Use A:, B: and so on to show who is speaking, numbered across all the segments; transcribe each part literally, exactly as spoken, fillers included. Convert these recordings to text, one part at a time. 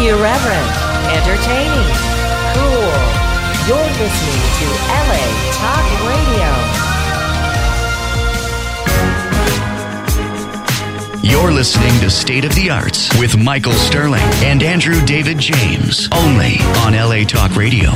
A: Irreverent, entertaining, cool. You're listening to L A Talk Radio.
B: You're listening to State of the Arts with Michael Sterling and Andrew David James, only on L A Talk Radio.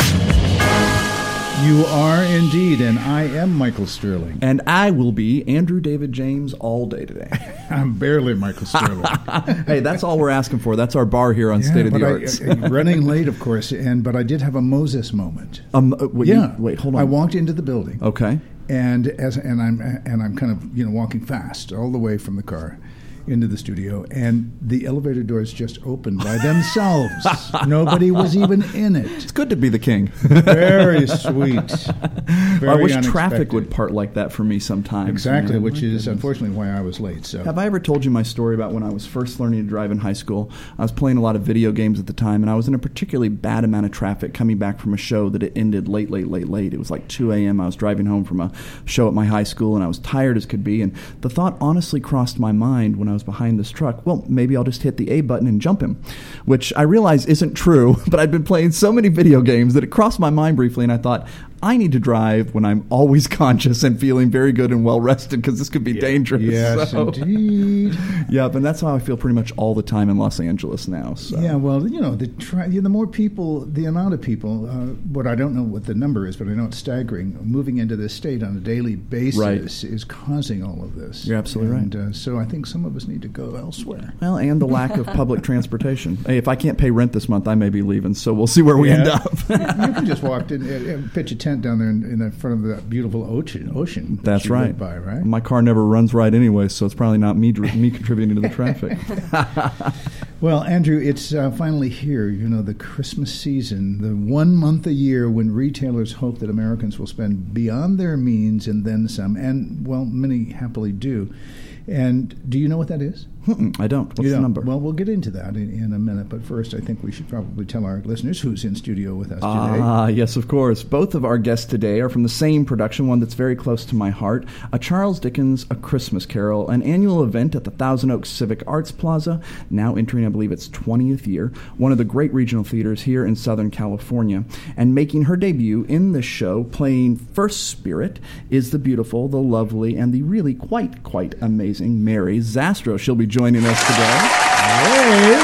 C: You are indeed, and I am Michael Sterling.
D: And I will be Andrew David James all day today.
C: I'm barely Michael Sterling.
D: Hey, that's all we're asking for. That's our bar here on
C: yeah,
D: State of
C: but
D: the
C: I,
D: Arts.
C: uh, running late, of course, and but I did have a Moses moment.
D: Um, uh, wait,
C: yeah.
D: You, wait, hold on.
C: I walked into the building.
D: Okay.
C: And as and I'm and I'm kind of you know walking fast all the way from the car into the studio, and the elevator doors just opened by themselves. Nobody was even in it.
D: It's good to be the king.
C: Very sweet. Very
D: I wish
C: unexpected.
D: traffic would part like that for me sometimes.
C: Exactly,
D: man.
C: which is unfortunately why I was late. So,
D: have I ever told you my story about when I was first learning to drive in high school? I was playing a lot of video games at the time, and I was in a particularly bad amount of traffic coming back from a show that it ended late, late, late, late. It was like two a.m. I was driving home from a show at my high school, and I was tired as could be, and the thought honestly crossed my mind when I was behind this truck, well, maybe I'll just hit the A button and jump him, which I realize isn't true, but I'd been playing so many video games that it crossed my mind briefly, and I thought, I need to drive when I'm always conscious and feeling very good and well rested, because this could be
C: yeah.
D: dangerous.
C: Yes,
D: so.
C: Indeed.
D: Yeah, but that's how I feel pretty much all the time in Los Angeles now. So.
C: Yeah, well, you know, the tri- the more people, the amount of people, uh, what I don't know what the number is, but I know it's staggering, moving into this state on a daily basis
D: right.
C: is causing all of this.
D: You're absolutely
C: and,
D: right.
C: Uh, so I think some of us need to go elsewhere.
D: Well, and the lack of public transportation. Hey, if I can't pay rent this month, I may be leaving, so we'll see where we
C: yeah.
D: end up.
C: You can just walk in and pitch a tent down there in, in the front of that beautiful ocean. Ocean. That
D: That's
C: you
D: right.
C: live by, right.
D: My car never runs right anyway, so it's probably not me me contributing to the traffic.
C: Well, Andrew, it's uh, finally here. You know, the Christmas season, the one month a year when retailers hope that Americans will spend beyond their means and then some, and well, many happily do. And do you know what that is?
D: Mm-mm, I don't. What's
C: you
D: the
C: don't?
D: number?
C: Well, we'll get into that in, in a minute. But first, I think we should probably tell our listeners who's in studio with us today.
D: Ah, yes, of course. Both of our guests today are from the same production, one that's very close to my heart, a Charles Dickens A Christmas Carol, an annual event at the Thousand Oaks Civic Arts Plaza, now entering, I believe, its twentieth year, one of the great regional theaters here in Southern California. And making her debut in this show, playing First Spirit, is the beautiful, the lovely, and the really quite, quite amazing Mary Zastrow. She'll be joining us today.
C: Hey.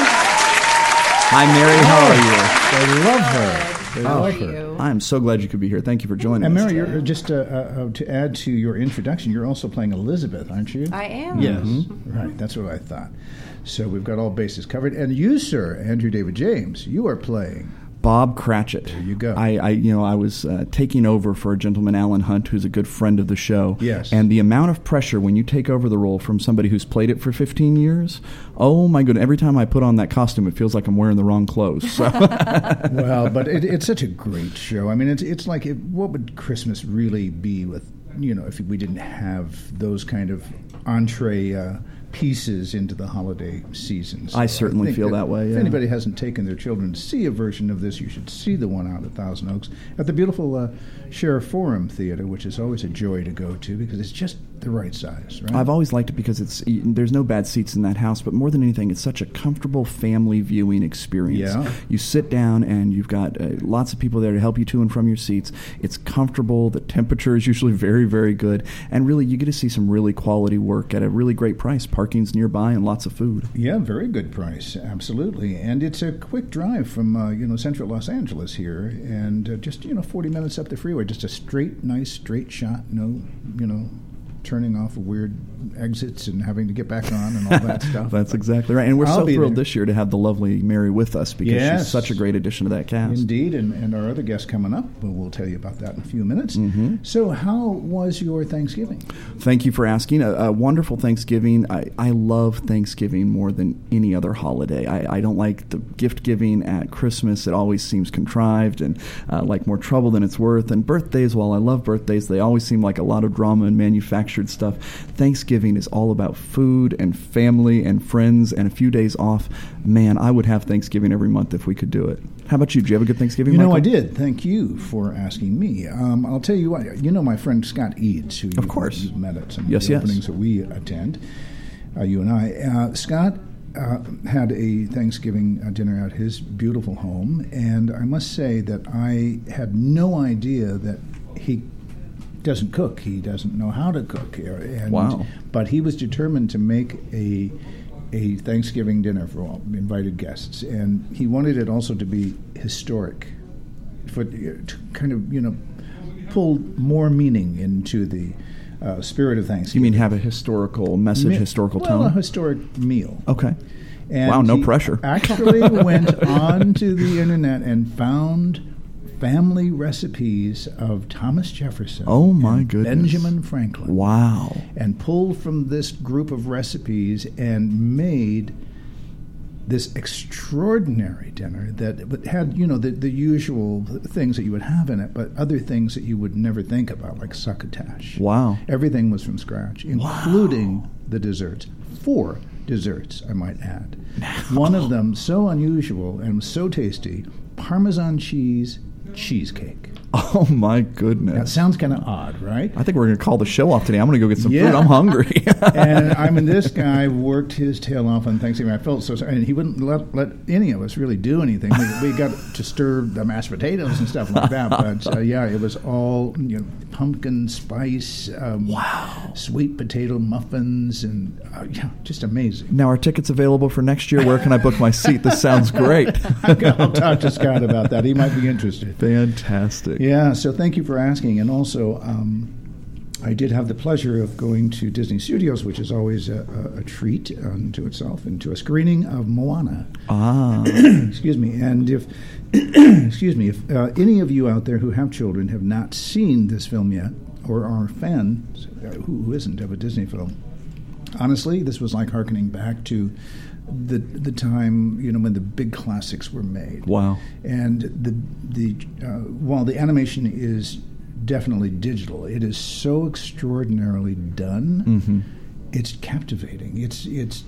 D: Hi, Mary. How are you?
C: I love her. They
E: How
C: love
E: are
C: her.
E: you?
D: I am so glad you could be here. Thank you for joining
C: And
D: us.
C: Mary, you're just uh, uh, to add to your introduction, you're also playing Elizabeth, aren't you?
E: I am.
C: Yes, right. That's what I thought. So we've got all bases covered. And you, sir, Andrew David James, you are playing
D: Bob Cratchit.
C: There you go.
D: I, I you know, I was uh, taking over for a gentleman, Alan Hunt, who's a good friend of the show.
C: Yes.
D: And the amount of pressure when you take over the role from somebody who's played it for fifteen years, oh my goodness! Every time I put on that costume, it feels like I'm wearing the wrong clothes. So.
C: Well, but it, it's such a great show. I mean, it's it's like it, what would Christmas really be with you know if we didn't have those kind of entree uh, pieces into the holiday season. So
D: I certainly
C: think
D: feel
C: that
D: that way,
C: If
D: yeah.
C: anybody hasn't taken their children to see a version of this, you should see the one out at Thousand Oaks at the beautiful uh, Sheriff Forum Theater, which is always a joy to go to because it's just the right size, right?
D: I've always liked it because it's there's no bad seats in that house, but more than anything, it's such a comfortable family viewing experience.
C: Yeah.
D: You sit down and you've got uh, lots of people there to help you to and from your seats. It's comfortable. The temperature is usually very, very good, and really you get to see some really quality work at a really great price. Parking's nearby and lots of food.
C: Yeah, very good price, absolutely. And it's a quick drive from uh, you know central Los Angeles here, and uh, just you know forty minutes up the freeway. Just a straight, nice, straight shot. No, you know. turning off weird exits and having to get back on and all that stuff.
D: That's exactly right. And we're
C: I'll
D: so
C: be
D: thrilled
C: there.
D: this year to have the lovely Mary with us because
C: Yes.
D: she's such a great addition to that cast.
C: Indeed, and, and our other guest coming up, well, we'll tell you about that in a few minutes.
D: Mm-hmm.
C: So how was your Thanksgiving?
D: Thank you for asking. A, a wonderful Thanksgiving. I, I love Thanksgiving more than any other holiday. I, I don't like the gift giving at Christmas. It always seems contrived and uh, like more trouble than it's worth. And birthdays, while I love birthdays, they always seem like a lot of drama and manufactured stuff. Thanksgiving is all about food and family and friends and a few days off. Man, I would have Thanksgiving every month if we could do it. How about you? Did you have a good Thanksgiving,
C: You know,
D: Michael?
C: I did. Thank you for asking me. Um, I'll tell you what. You know my friend Scott Eads, who
D: Of
C: you,
D: course.
C: you've met at some
D: Yes,
C: of the
D: yes.
C: openings that we attend, uh, you and I. Uh, Scott uh, had a Thanksgiving uh, dinner at his beautiful home, and I must say that I had no idea that he doesn't cook. He doesn't know how to cook. And,
D: wow.
C: But he was determined to make a a Thanksgiving dinner for all invited guests, and he wanted it also to be historic, for to kind of, you know, pull more meaning into the uh, spirit of Thanksgiving.
D: You mean have a historical message, Me- historical
C: well,
D: tone?
C: Well, a historic meal.
D: Okay.
C: And
D: wow, no
C: he
D: pressure.
C: actually went onto the internet and found family recipes of Thomas Jefferson.
D: Oh, my
C: and
D: goodness.
C: Benjamin Franklin.
D: Wow.
C: And pulled from this group of recipes and made this extraordinary dinner that had, you know, the, the usual things that you would have in it, but other things that you would never think about, like succotash.
D: Wow.
C: Everything was from scratch, including wow. the desserts. Four desserts, I might add. One of them so unusual and so tasty, Parmesan cheese cheesecake.
D: Oh, my goodness.
C: That sounds kind of odd, right?
D: I think we're going to call the show off today. I'm going to go get some
C: yeah.
D: food. I'm hungry.
C: And I mean, this guy worked his tail off on Thanksgiving. I felt so sorry. And he wouldn't let, let any of us really do anything. We, we got to stir the mashed potatoes and stuff like that. But, uh, yeah, it was all, you know, pumpkin spice, um,
D: wow,
C: sweet potato muffins, and, uh, yeah, just amazing.
D: Now, are tickets available for next year? Where can I book my seat? This sounds great.
C: I'll talk to Scott about that. He might be interested.
D: Fantastic.
C: Yeah, so thank you for asking. And also, um, I did have the pleasure of going to Disney Studios, which is always a, a, a treat unto itself, and to a screening of Moana.
D: Ah.
C: Excuse me. And if, excuse me, if uh, any of you out there who have children have not seen this film yet, or are fans, uh, who, who isn't, of a Disney film, honestly, this was like hearkening back to the the time, you know, when the big classics were made.
D: Wow. And
C: the the uh, while the animation is definitely digital, it is so extraordinarily done.
D: Mm-hmm.
C: It's captivating. It's it's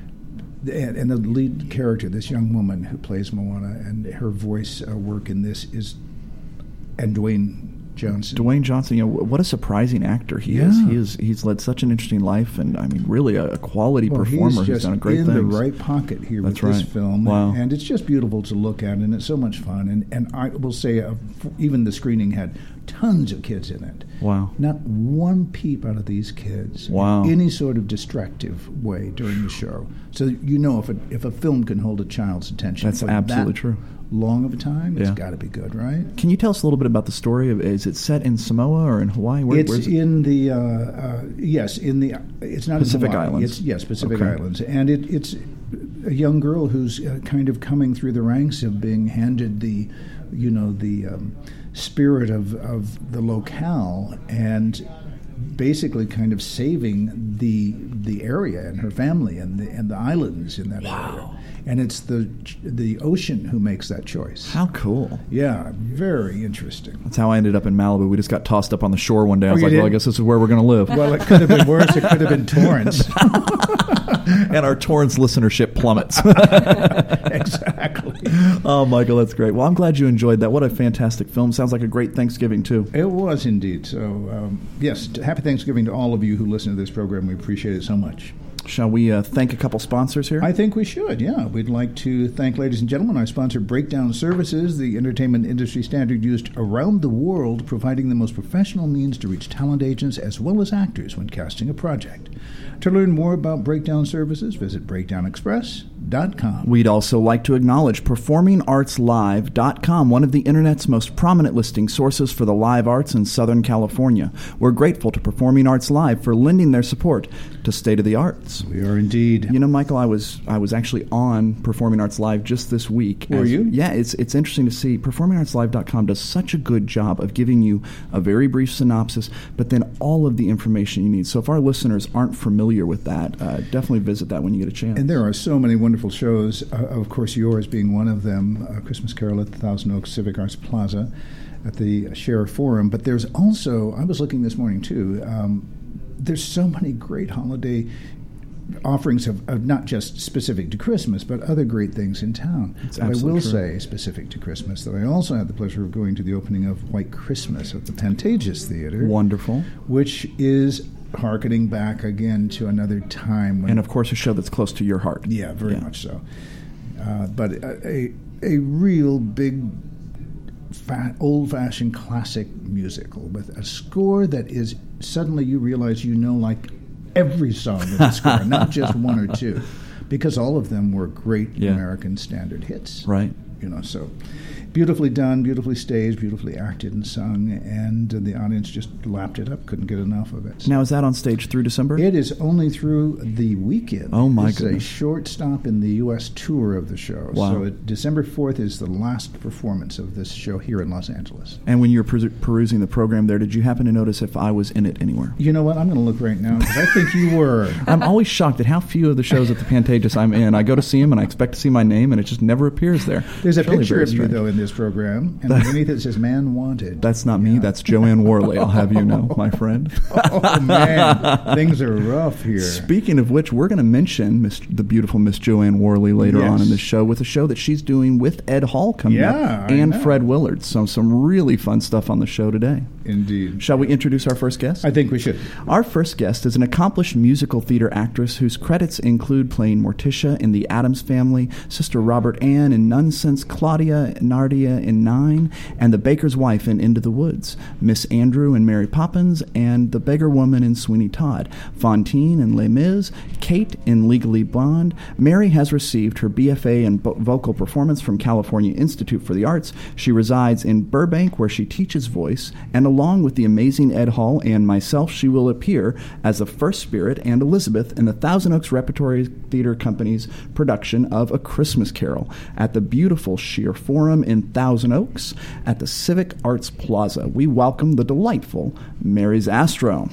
C: and, and the lead character, this young woman who plays Moana, and her voice uh, work in this is, and Dwayne Johnson.
D: Dwayne Johnson, you know, what a surprising actor he
C: yeah.
D: is. He is. He's led such an interesting life, and I mean, really a, a quality
C: well,
D: performer
C: he's
D: who's done great
C: in
D: things.
C: In the right pocket here
D: That's
C: with
D: right.
C: this film,
D: wow.
C: and it's just beautiful to look at, and it's so much fun. And and I will say, uh, even the screening had tons of kids in it.
D: Wow.
C: Not one peep out of these kids.
D: Wow.
C: In any sort of distractive way during the show. So you know if a, if a film can hold a child's attention.
D: That's
C: for
D: absolutely
C: that
D: true.
C: long of a time,
D: yeah.
C: it's got to be good, right?
D: Can you tell us a little bit about the story? Of, is it set in Samoa or in Hawaii? Where,
C: it's
D: where's it?
C: in the, uh, uh, yes, in the, it's not
D: Pacific
C: in Hawaii.
D: Islands.
C: It's, yes, Pacific
D: okay.
C: Islands. And it, it's a young girl who's uh, kind of coming through the ranks of being handed the, you know, the um, spirit of, of the locale, and basically kind of saving the the area and her family and the and the islands in that
D: wow.
C: area. And it's the the ocean who makes that choice.
D: How cool.
C: Yeah, very interesting.
D: That's how I ended up in Malibu. We just got tossed up on the shore one day. I was
C: oh,
D: like,
C: did?
D: well, I guess this is where we're going to live.
C: Well, it could have been worse. It could have been Torrance.
D: And our Torrance listenership plummets.
C: Exactly.
D: Oh, Michael, that's great. Well, I'm glad you enjoyed that. What a fantastic film. Sounds like a great Thanksgiving, too.
C: It was indeed. So, um, yes, happy Thanksgiving to all of you who listen to this program. We appreciate it so much.
D: Shall we uh, thank a couple sponsors here?
C: I think we should, yeah. We'd like to thank, ladies and gentlemen, our sponsor, Breakdown Services, the entertainment industry standard used around the world, providing the most professional means to reach talent agents as well as actors when casting a project. To learn more about Breakdown Services, visit breakdown express dot com.
D: We'd also like to acknowledge performing arts live dot com, one of the Internet's most prominent listing sources for the live arts in Southern California. We're grateful to Performing Arts Live for lending their support to State of the Arts.
C: We are indeed.
D: You know, Michael, I was I was actually on Performing Arts Live just this week.
C: Were
D: As,
C: you?
D: Yeah, it's it's interesting to see. performing arts live dot com does such a good job of giving you a very brief synopsis, but then all of the information you need. So if our listeners aren't familiar with that, uh, definitely visit that when you get a chance.
C: And there are so many wonderful shows, uh, of course yours being one of them, uh, Christmas Carol at the Thousand Oaks Civic Arts Plaza at the Sheriff Forum. But there's also, I was looking this morning too, um, there's so many great holiday offerings of, of not just specific to Christmas, but other great things in town.
D: It's
C: but I will
D: true.
C: say, specific to Christmas, that I also had the pleasure of going to the opening of White Christmas at the Pantages Theater.
D: Wonderful.
C: Which is hearkening back again to another time. When,
D: And, of course, a show that's close to your heart.
C: yeah, very
D: Yeah.
C: much so. Uh, but a, a, a real big, fa- old-fashioned classic musical with a score that is suddenly you realize you know like every song in the score, not just one or two, because all of them were great
D: Yeah.
C: American standard hits.
D: Right.
C: You know, so beautifully done, beautifully staged, beautifully acted and sung, and uh, the audience just lapped it up, couldn't get enough of it.
D: Now, is that on stage through December?
C: It is only through the weekend.
D: Oh, my
C: it's
D: goodness.
C: a short stop in the U S tour of the show.
D: Wow.
C: So it, December fourth is the last performance of this show here in Los Angeles.
D: And when you were perus- perusing the program there, did you happen to notice if I was in it anywhere?
C: You know what? I'm going to look right now because I think you were.
D: I'm always shocked at how few of the shows at the Pantages I'm in. I go to see them, and I expect to see my name, and it just never appears there.
C: There's a
D: It's really
C: picture
D: very
C: of you,
D: strange.
C: though, in this program, and underneath it says "Man Wanted."
D: That's not me. That's Joanne Worley, I'll have you know, my friend.
C: Oh, man. Things are rough here.
D: Speaking of which, we're going to mention Miss, the beautiful Miss Joanne Worley later
C: Yes.
D: on in this show with a show that she's doing with Ed Hall coming
C: Yeah,
D: up
C: I
D: and
C: know.
D: Fred Willard. So some really fun stuff on the show today.
C: Indeed.
D: Shall we introduce our first guest?
C: I think we should.
D: Our first guest is an accomplished musical theater actress whose credits include playing Morticia in The Addams Family, Sister Robert Ann in Nonsense, Claudia Nardia in Nine, and The Baker's Wife in Into the Woods, Miss Andrew in Mary Poppins, and The Beggar Woman in Sweeney Todd, Fantine in Les Mis, Kate in Legally Blonde. Mary has received her B F A in vo- vocal performance from California Institute for the Arts. She resides in Burbank, where she teaches voice, and along with the amazing Ed Hall and myself, she will appear as the First Spirit and Elizabeth in the Thousand Oaks Repertory Theater Company's production of A Christmas Carol at the beautiful Sheer Forum in Thousand Oaks at the Civic Arts Plaza. We welcome the delightful Mary Zastrow.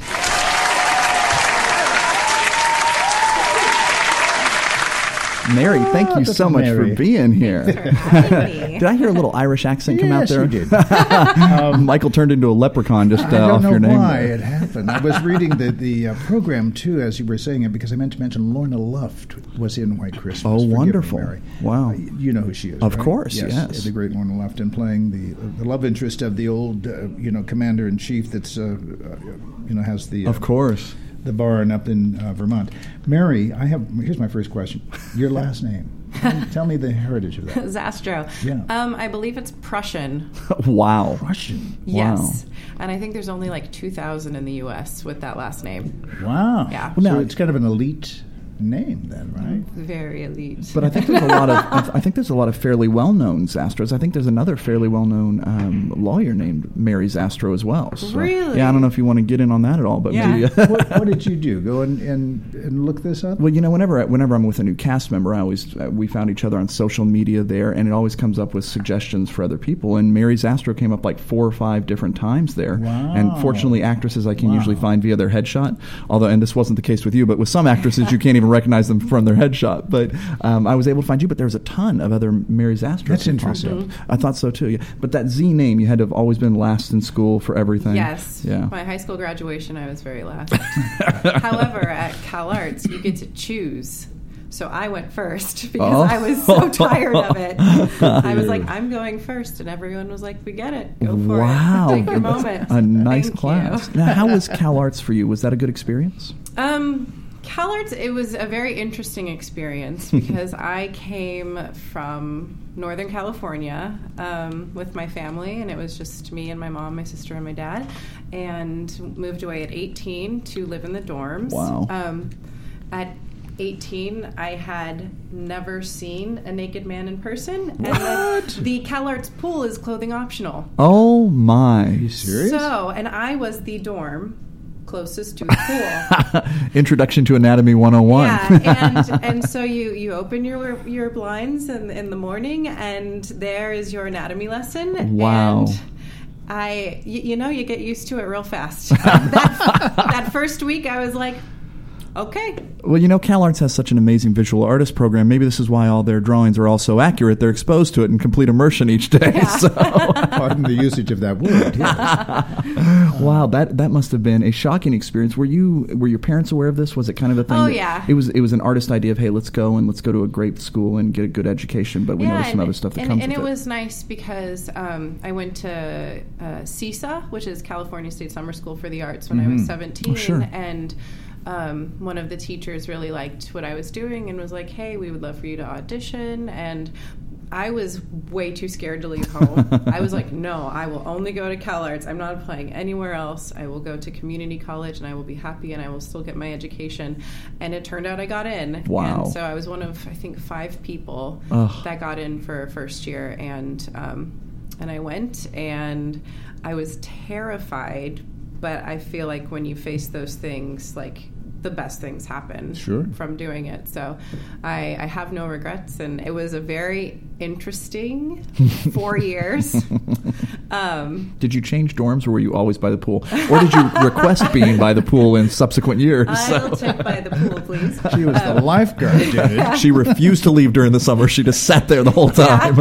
D: Mary, thank
C: Ah,
D: you
C: that's
D: so much
C: Mary.
D: for being here. Did I hear a little Irish accent come out
C: Yes,
D: there?
C: you did.
D: Michael turned into a leprechaun just uh,
C: I don't
D: off
C: know
D: your name.
C: why
D: there.
C: it happened. I was reading the, the uh, program, too, as you were saying it, because I meant to mention Lorna Luft was in White Christmas.
D: Oh,
C: Forgive me,
D: wonderful.
C: Mary.
D: Wow.
C: Uh, you know who she is,
D: Of
C: right?
D: course, yes.
C: The great Lorna Luft, and playing the the love interest of the old, uh, you know, commander-in-chief that's, uh, uh, you know, has the... Uh,
D: Of course.
C: the barn up in uh, Vermont. Mary, I have, here's my first question. Your last name. Tell, tell me the heritage of that.
E: Zastro.
C: Yeah.
E: Um, I believe it's Prussian.
D: Wow.
C: Russian.
E: Yes. And I think there's only like two thousand in the U S with that last name.
C: Wow.
E: Yeah.
C: Well, now
D: So-
C: it's kind of an elite name then, right?
E: Very elite.
D: But I think there's a lot of I th- I think there's a lot of fairly well-known Zastros. I think there's another fairly well-known um, lawyer named Mary Zastro as well. So,
E: Really?
D: Yeah, I don't know if you want to get in on that at all, but
E: Yeah.
D: maybe.
C: what, what did you do? Go and, and, and look this up?
D: Well, you know, whenever I, whenever I'm with a new cast member, I always uh, we found each other on social media there, and it always comes up with suggestions for other people. And Mary Zastro came up like four or five different times there.
C: Wow.
D: And fortunately, actresses I can
C: Wow.
D: usually find via their headshot. Although, and this wasn't the case with you, but with some actresses, you can't even recognize them from their headshot. But um, I was able to find you. But there's a ton of other Mary Zastros.
C: That's
D: that popped
C: interesting.
D: up. I thought so too. Yeah. But that Z name, you had to have always been last in school for everything.
E: Yes.
D: Yeah.
E: My high school graduation, I was very last. However, at Cal Arts, you get to choose. So I went first because
D: Oh.
E: I was so tired of it. I was like, I'm going first. And everyone was like, we get it. Go for
D: Wow.
E: it. Take your moment.
D: A nice
E: Thank
D: class.
E: you.
D: Now, how was Cal Arts for you? Was that a good experience?
E: Um, Cal Arts, it was a very interesting experience because I came from Northern California um, with my family, and it was just me and my mom, my sister, and my dad, and moved away at eighteen to live in the dorms.
D: Wow.
E: Um, at eighteen, I had never seen a naked man in person. And
D: What?
E: the, the Cal Arts pool is clothing optional.
D: Oh my!
C: you serious?
E: So, and I was the dorm closest to the pool.
D: Introduction to Anatomy one oh one.
E: Yeah, and and so you you open your your blinds in in the morning, and there is your anatomy lesson.
D: Wow.
E: And I, y- you know, you get used to it real fast. that, that first week, I was like, okay.
D: Well, you know, CalArts has such an amazing visual artist program. Maybe this is why all their drawings are all so accurate. They're exposed to it in complete immersion each day.
E: Yeah.
D: So.
C: Pardon the usage of that word. Yeah.
D: Wow, that that must have been a shocking experience. Were you were your parents aware of this? Was it kind of a thing?
E: Oh,
D: that
E: yeah.
D: It was it was an artist idea of, hey, let's go and let's go to a great school and get a good education. But we
E: Yeah,
D: know there's some
E: and-
D: other stuff that
E: and,
D: comes
E: and
D: with
E: it.
D: it.
E: was nice because um, I went to uh, CISA, which is California State Summer School for the Arts, when I was seventeen.
D: Oh, sure.
E: And um, one of the teachers really liked what I was doing and was like, hey, we would love for you to audition. And I was way too scared to leave home. I was like, no, I will only go to CalArts. I'm not applying anywhere else. I will go to community college and I will be happy and I will still get my education. And it turned out I got in.
D: Wow.
E: And so I was one of, I think, five people
D: Ugh.
E: that got in for first year. And, um, and I went and I was terrified, but I feel like when you face those things, like, the best things happen
C: Sure.
E: from doing it. So I, I have no regrets, and it was a very interesting four years. Um,
D: Did you change dorms, or were you always by the pool? Or did you request being by the pool in subsequent years?
E: I'll check by the pool, please.
C: She was the lifeguard, David.
D: She refused to leave during the summer. She just sat there the whole time.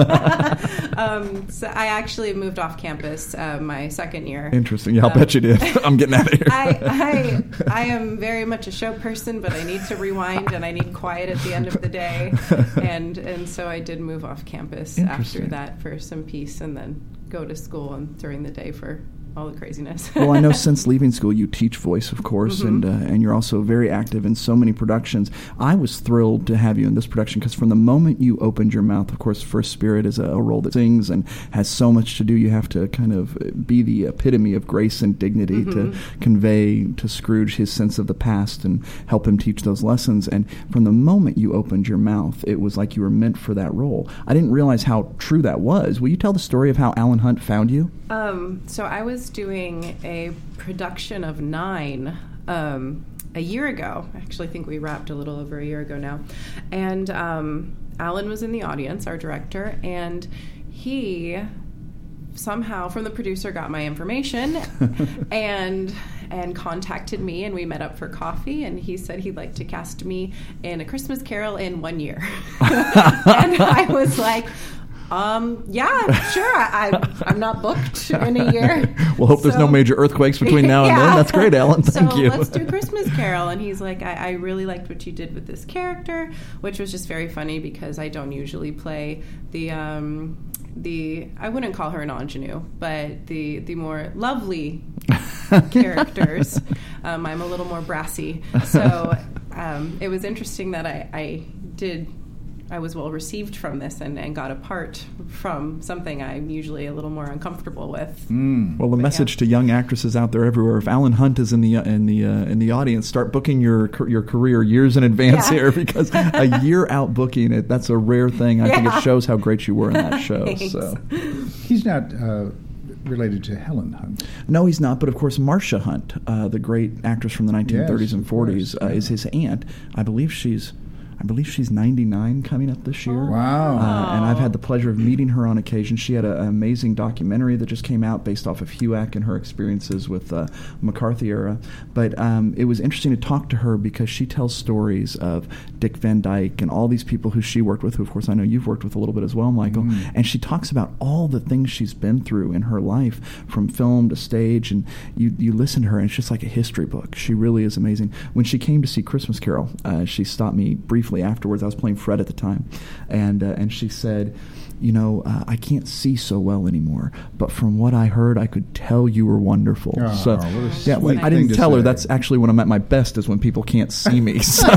E: Um, so I actually moved off campus uh, my second year.
D: Interesting. Yeah, I'll
E: Um,
D: bet you did. I'm getting out of here.
E: I, I I am very much a show person, but I need to rewind and I need quiet at the end of the day, and and so I did move off campus after
D: Interesting.
E: that for some peace, and then go to school and during the day for all the craziness.
D: Well, I know since leaving school you teach voice, of course,
E: Mm-hmm.
D: and uh, and you're also very active in so many productions. I was thrilled to have you in this production because from the moment you opened your mouth, of course, First Spirit is a, a role that sings and has so much to do. You have to kind of be the epitome of grace and dignity
E: Mm-hmm.
D: to convey to Scrooge his sense of the past and help him teach those lessons. And from the moment you opened your mouth, it was like you were meant for that role. I didn't realize how true that was. Will you tell the story of how Alan Hunt found you?
E: Um, so I was doing a production of Nine um, a year ago. I actually think we wrapped a little over a year ago now. And um, Alan was in the audience, our director, and he somehow from the producer got my information and and contacted me, and we met up for coffee, and he said he'd like to cast me in A Christmas Carol in one year. And I was like, Um, yeah, sure. I, I, I'm not booked in a year.
D: We'll hope there's no
E: So-
D: major earthquakes between now and
E: Yeah.
D: then. That's great, Alan. Thank
E: so
D: you.
E: let's do Christmas Carol. And he's like, I, I really liked what you did with this character, which was just very funny because I don't usually play the um, the I wouldn't call her an ingenue, but the the more lovely characters. Um, I'm a little more brassy, so um, it was interesting that I, I did. I was well received from this and, and got a part from something I'm usually a little more uncomfortable with.
C: Mm.
D: Well, the
E: But
D: message
E: yeah.
D: to young actresses out there everywhere: if Alan Hunt is in the in the uh, in the audience, start booking your ca- your career years in advance
E: Yeah.
D: here, because a year out booking it, that's a rare thing. I think
E: Yeah.
D: it shows how great you were in that show.
E: Thanks.
D: So,
C: He's not uh, related to Helen Hunt.
D: no, he's not. But of course, Marcia Hunt, uh, the great actress from the nineteen thirties
C: Yes,
D: and
C: of
D: forties,
C: course,
D: uh, is
C: yeah.
D: his aunt. I believe she's. I believe she's ninety-nine coming up this year.
C: Wow.
D: Uh, and I've had the pleasure of meeting her on occasion. She had a, an amazing documentary that just came out based off of HUAC and her experiences with uh, McCarthy era. But um, it was interesting to talk to her because she tells stories of Dick Van Dyke and all these people who she worked with, who of course I know you've worked with a little bit as well, Michael.
C: Mm.
D: And she talks about all the things she's been through in her life, from film to stage. And you, you listen to her, and it's just like a history book. She really is amazing. When she came to see Christmas Carol, uh, she stopped me briefly afterwards. I was playing Fred at the time, and uh, and she said, you know, uh, I can't see so well anymore, but from what I heard, I could tell you were wonderful.
C: Oh,
D: so,
C: what a
D: yeah,
C: sweet
D: I
C: thing
D: didn't
C: to
D: tell her
C: say.
D: that's actually when I'm at my best, is when people can't see me. So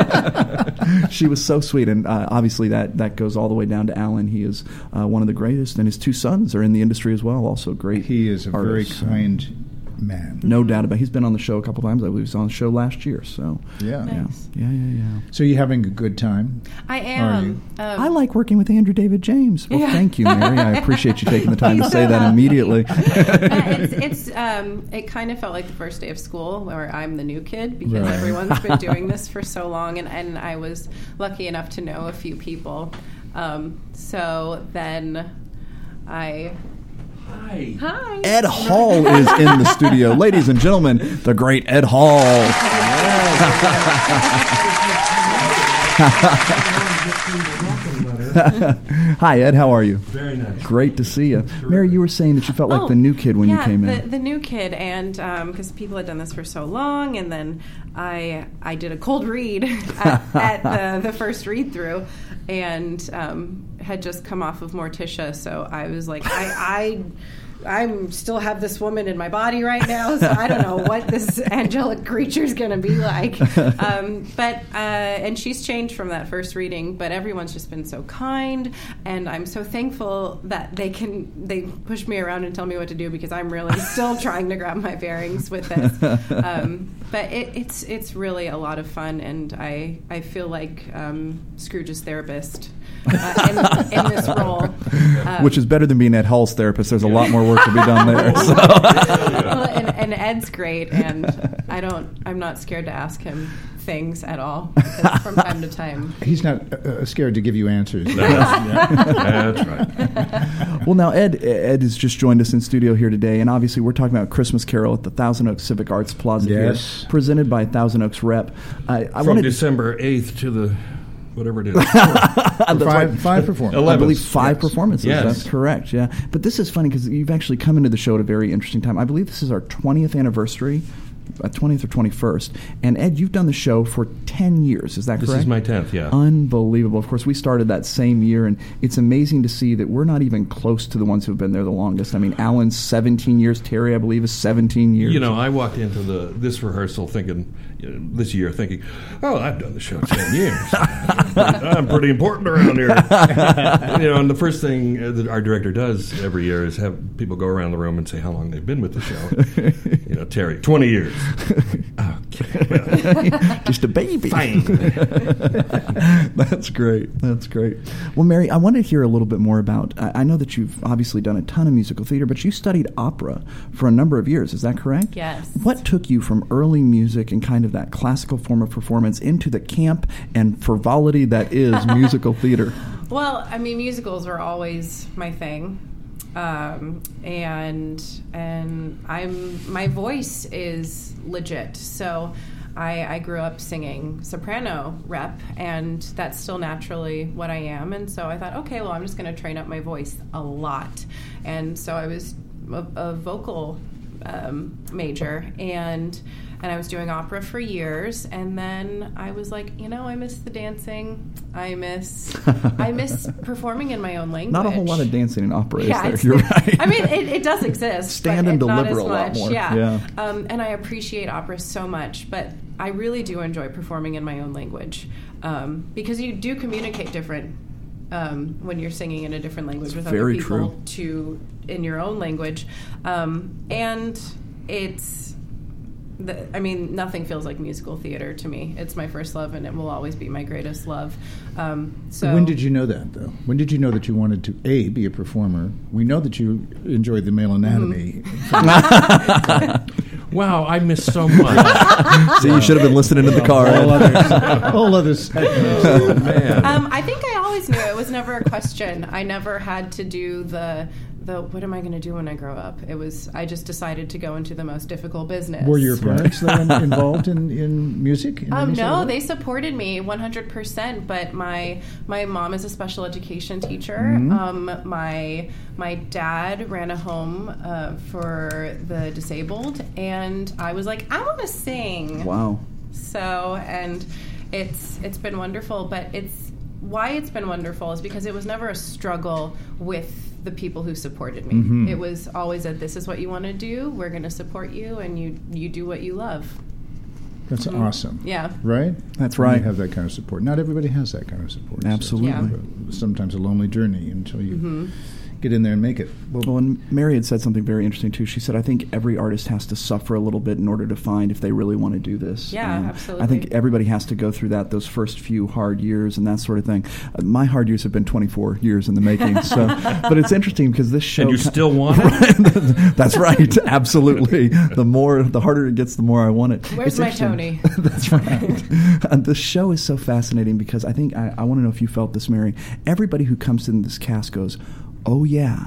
D: she was so sweet, and uh, obviously that, that goes all the way down to Alan. He is uh, one of the greatest, and his two sons are in the industry as well, also great.
C: He is a
D: artists.
C: very kind man.
D: No doubt about it. He's been on the show a couple times. I believe he was on the show last year. So
C: Yeah.
E: Nice.
D: yeah, yeah, yeah, yeah.
C: So you're having a good time?
E: I
C: Are
E: am.
C: you?
E: Um,
D: I like working with Andrew David James. Well,
E: Yeah.
D: thank you, Mary. I appreciate you taking the time to
E: He's
D: say
E: so
D: that
E: happy.
D: immediately.
E: Yeah, it's, it's um, it kind of felt like the first day of school where I'm the new kid because
C: Right.
E: everyone's been doing this for so long, and, and I was lucky enough to know a few people. Um, so then I.
D: Hi.
E: Hi.
D: Ed Hall is in the studio. Ladies and gentlemen, the great Ed Hall. Hi, Ed. How are you?
F: Very nice.
D: Great to see you. Mary, you were saying that you felt like
E: Oh,
D: the new kid when
E: yeah,
D: you came
E: the,
D: in.
E: the new kid, and because people had done this for so long, and then I I did a cold read at, at the, the first read through, and um, had just come off of Morticia, so I was like, I. I I'm still have this woman in my body right now, so I don't know what this angelic creature's going to be like. Um, but uh, and she's changed from that first reading. But everyone's just been so kind, and I'm so thankful that they can they push me around and tell me what to do, because I'm really still trying to grab my bearings with this. Um, but it, it's it's really a lot of fun, and I I feel like um, Scrooge's therapist. Uh, in, in this role, um,
D: Which is better than being Ed Hall's therapist. There's a lot more work to be done there. So.
E: well, and, and Ed's great, and I don't. I'm not scared to ask him things at all, because from time to time.
C: He's not uh, scared to give you answers.
F: That's right.
D: Well, now, Ed Ed has just joined us in studio here today, and obviously we're talking about Christmas Carol at the Thousand Oaks Civic Arts Plaza
C: Yes.
D: here, presented by Thousand Oaks Rep. I, I
F: From
D: wanted
F: December eighth to the whatever it is.
C: five, five performances.
D: I
F: Eleven.
D: believe five
C: Yes.
D: performances.
F: Yes.
D: That's correct, yeah. But this is funny because you've actually come into the show at a very interesting time. I believe this is our twentieth anniversary, uh, twentieth or twenty-first. And Ed, you've done the show for ten years. Is that
F: This
D: correct?
F: is my tenth, yeah.
D: Unbelievable. Of course, we started that same year, and it's amazing to see that we're not even close to the ones who've been there the longest. I mean, Alan's seventeen years. Terry, I believe, is seventeen years.
F: You know, I walked into the this rehearsal thinking, you know, this year thinking, oh, I've done the show ten years. I'm pretty important around here. You know, and the first thing uh, that our director does every year is have people go around the room and say how long they've been with the show. You know, Terry, twenty years. Okay, well,
D: Just a baby.
F: fine.
D: That's great. That's great. Well, Mary, I wanted to hear a little bit more about. I, I know that you've obviously done a ton of musical theater, but you studied opera for a number of years. Is that correct?
E: Yes.
D: What took you from early music and kind of that classical form of performance into the camp and frivolity that is musical theater?
E: Well, I mean, musicals are always my thing, um, and and I'm my voice is legit. So I, I grew up singing soprano rep, and that's still naturally what I am. And so I thought, okay, well, I'm just going to train up my voice a lot. And so I was a, a vocal um, major, and and I was doing opera for years. And then I was like, you know, I miss the dancing. I miss I miss performing in my own language.
D: Not a whole lot of dancing in opera,
E: Yeah,
D: is there?
E: it's-
D: You're right.
E: I mean, it, it does exist.
D: Stand
E: but
D: and
E: it- not
D: deliver
E: as
D: a lot
E: much.
D: more.
E: Yeah.
D: Yeah.
E: Um, and I appreciate opera so much, but I really do enjoy performing in my own language, um, because you do communicate different um, when you're singing in a different language with
D: very
E: other people
D: true.
E: to in your own language, um, and it's. The, I mean, nothing feels like musical theater to me. It's my first love, and it will always be my greatest love. Um, so,
C: When did you know that, though? When did you know that you wanted to, A, be a performer? We know that you enjoyed the male anatomy.
F: Wow, I missed so much.
D: So you should have been listening to the car.
C: Whole other, whole other segment.
F: Oh, man.
E: Um, I think I always knew it was never a question. I never had to do the the what am I going to do when I grow up. It was I just decided to go into the most difficult business.
C: Were your parents then involved in, in music? In
E: Um,
C: any sort
E: no,
C: of way?
E: they supported me one hundred percent. But my my mom is a special education teacher.
C: Mm-hmm.
E: Um, my my dad ran a home uh, for the disabled, and I was like, I want to sing.
D: Wow.
E: So, and it's it's been wonderful, but it's why it's been wonderful is because it was never a struggle with the people who supported me.
C: Mm-hmm.
E: It was always a this is what you want to do, we're going to support you, and you you do what you love.
C: That's awesome.
E: Yeah.
C: Right?
D: That's
C: When you
D: right.
C: have that kind of support. Not everybody has that kind of support. So it's
D: Absolutely.
E: Yeah.
C: a- sometimes a lonely journey until you
E: Mm-hmm.
C: get in there and make it.
D: Well, and Mary had said something very interesting too. She said, "I think every artist has to suffer a little bit in order to find if they really want to do this."
E: Yeah,
D: Um,
E: absolutely.
D: I think everybody has to go through that those first few hard years and that sort of thing. Uh, my hard years have been twenty-four years in the making. So, but it's interesting because this show
F: And you
D: ki-
F: still want it?
D: That's right, absolutely. The more, the harder it gets, the more I want it.
E: Where's
D: It's
E: my
D: interesting.
E: Tony?
D: That's right. And the show is so fascinating because I think I, I want to know if you felt this, Mary. Everybody who comes in this cast goes, "Oh yeah,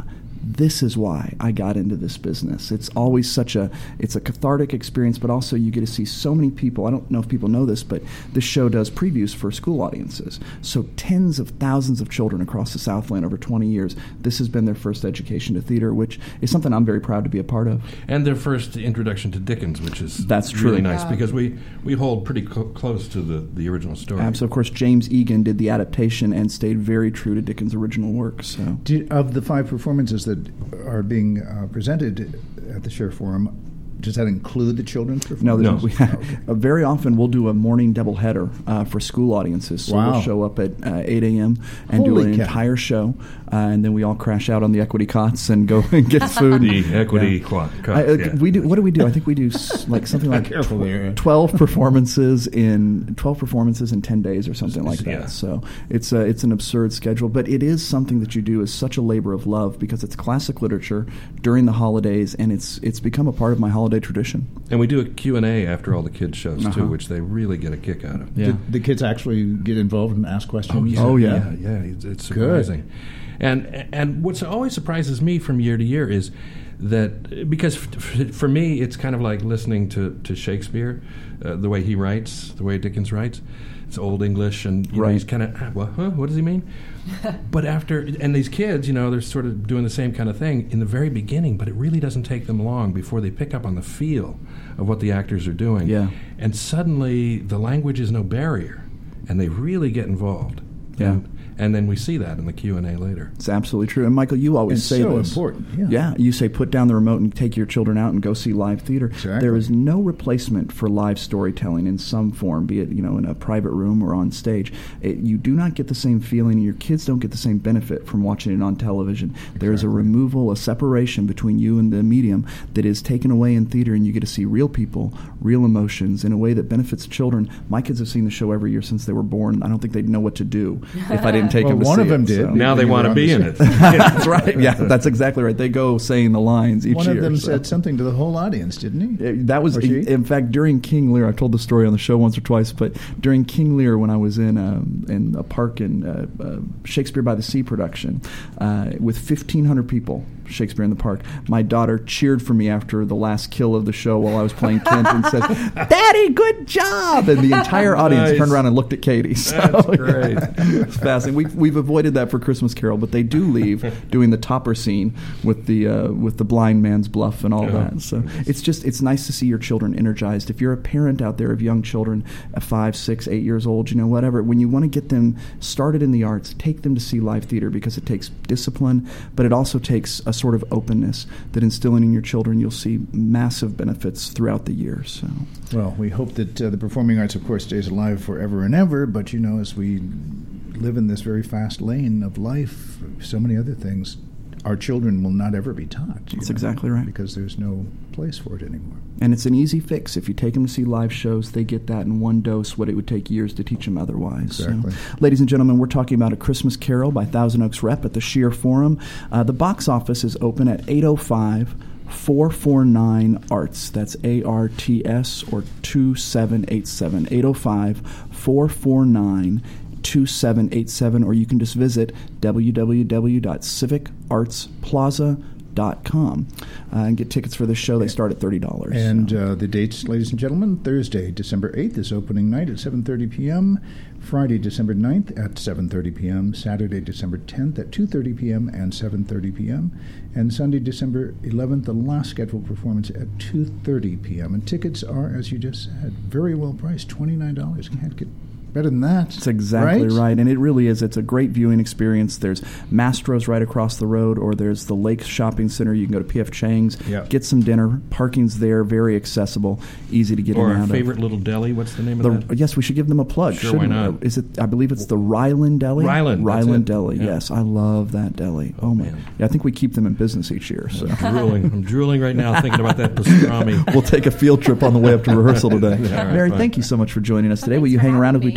D: this is why I got into this business. It's always such a, it's a cathartic experience, but also you get to see so many people. I don't know if people know this, but this show does previews for school audiences. So tens of thousands of children across the Southland over twenty years, this has been their first education to theater, which is something I'm very proud to be a part of.
F: And their first introduction to Dickens, which is
D: That's true.
F: really nice
E: Yeah.
F: because we, we hold pretty co- close to the, the original story.
D: Um, so, of course, James Egan did the adaptation and stayed very true to Dickens' original work. So,
C: Did, of the five performances that are being uh, presented at the Share Forum, does that include the children's
D: no,
C: performances?
D: there's- we, uh, very often we'll do a morning doubleheader uh, for school audiences. So
C: Wow.
D: we'll show up at uh, eight a.m. and
C: Holy
D: do an
C: cow.
D: entire show, uh, and then we all crash out on the equity cots and go and get food.
F: The equity
D: Yeah.
F: quad.
D: I, uh, We do. What do we do? I think we do s- like something like
C: Careful there.
D: twelve performances in twelve performances in ten days or something like that.
F: Yeah.
D: So it's a, it's an absurd schedule, but it is something that you do as such a labor of love because it's classic literature during the holidays, and it's it's become a part of my holiday tradition.
F: And we do a Q and A after all the kids' shows,
D: Uh-huh.
F: too, which they really get a kick out of.
D: Yeah.
C: Did the kids actually get involved and ask questions?
D: Oh, yeah.
F: yeah, yeah, it's, it's surprising. And and what always surprises me from year to year is that because f- f- for me it's kind of like listening to to Shakespeare, uh, the way he writes, the way Dickens writes. It's old English, and you know,
D: Right.
F: he's kind of, ah, well, huh, what does he mean? But after, and these kids, you know, they're sort of doing the same kind of thing in the very beginning, but it really doesn't take them long before they pick up on the feel of what the actors are doing.
D: Yeah.
F: And suddenly the language is no barrier, and they really get involved.
D: Yeah.
F: And, and then we see that in the Q and A later.
D: It's absolutely true. And Michael, you always
C: It's
D: say
C: so
D: this.
C: important, yeah.
D: you say put down the remote and take your children out and go see live theater.
C: Exactly.
D: There is no replacement for live storytelling in some form, be it you know in a private room or on stage. It, you do not get the same feeling, and your kids don't get the same benefit from watching it on television. There is a removal, a separation between you and the medium that is taken away in theater, and you get to see real people, real emotions in a way that benefits children. My kids have seen the show every year since they were born. I don't think they'd know what to do if I didn't take
C: Well,
D: them to
C: one
D: see
C: of them
D: it,
C: did.
D: so.
F: Now they
C: You
F: want
C: were
F: to
C: on
F: be
C: the
F: in
C: set.
F: it.
D: That's right. Yeah, that's exactly right. They go saying the lines each
C: One
D: year.
C: of them
D: so.
C: said something to the whole audience, didn't he?
D: Uh, That was,
C: Or she?
D: in fact, during King Lear. I've told the story on the show once or twice, but during King Lear, when I was in um, in a park in uh, uh, Shakespeare by the Sea production uh, with fifteen hundred people, Shakespeare in the Park, my daughter cheered for me after the last kill of the show while I was playing Kent and said, "Daddy, good job!" And the entire audience
F: Nice.
D: turned around and looked at Katie. So,
F: That's great.
D: it's fascinating. We've, we've avoided that for Christmas Carol, but they do leave doing the topper scene with the uh, with the blind man's bluff and all
F: Yeah.
D: that. So it's just it's nice to see your children energized. If you're a parent out there of young children, uh, five, six, eight years old, you know, whatever, when you want to get them started in the arts, take them to see live theater because it takes discipline, but it also takes a sort of openness that instilling in your children, you'll see massive benefits throughout the year. So
C: Well, we hope that uh, the performing arts, of course, stays alive forever and ever. But you know, as we live in this very fast lane of life, so many other things, our children will not ever be taught. you
D: That's
C: know,
D: exactly right.
C: Because there's no place for it anymore.
D: And it's an easy fix. If you take them to see live shows, they get that in one dose, what it would take years to teach them otherwise.
C: Exactly.
D: So, ladies and gentlemen, we're talking about A Christmas Carol by Thousand Oaks Rep at the Shear Forum. Uh, the box office is open at eight oh five, four four nine, A R T S. That's A R T S or two seven eight seven. eight oh five, four four nine, two seven eight seven, or you can just visit w w w dot civic arts plaza dot com uh, and get tickets for the show. They start at thirty dollars.
C: And
D: so.
C: uh, the dates, ladies and gentlemen, Thursday, December eighth is opening night at seven thirty p.m., Friday, December ninth at seven thirty p.m., Saturday, December tenth at two thirty p.m. and seven thirty p.m., and Sunday, December eleventh, the last scheduled performance at two thirty p.m. And tickets are, as you just said, very well priced, twenty-nine dollars. Can't get better than that.
D: That's exactly
C: right?
D: right. And it really is. It's a great viewing experience. There's Mastro's right across the road, or there's the Lake Shopping Center. You can go to P F Chang's,
C: Yeah.
D: get some dinner. Parking's there, very accessible, easy to get
F: Or
D: in and
F: our
D: out
F: favorite little deli. What's the name
D: of.
F: of
D: The, yes, we should give them a plug.
F: Sure,
D: shouldn't
F: why
D: we?
F: not?
D: Is it? I believe it's the Ryland Deli.
F: Ryland, that's
D: Ryland
F: it.
D: Deli.
F: Yeah.
D: Yes, I love that deli. Oh, man.
F: man.
D: Yeah, I think we keep them in business each year. So.
F: that? Drooling. I'm drooling right now thinking about that pastrami.
D: We'll take a field trip on the way up to rehearsal today.
F: All right,
D: Mary,
F: fine.
D: thank you so much for joining us today.
E: Thanks
D: Will you
E: for
D: hang around
E: having
D: as we
E: me.
D: talk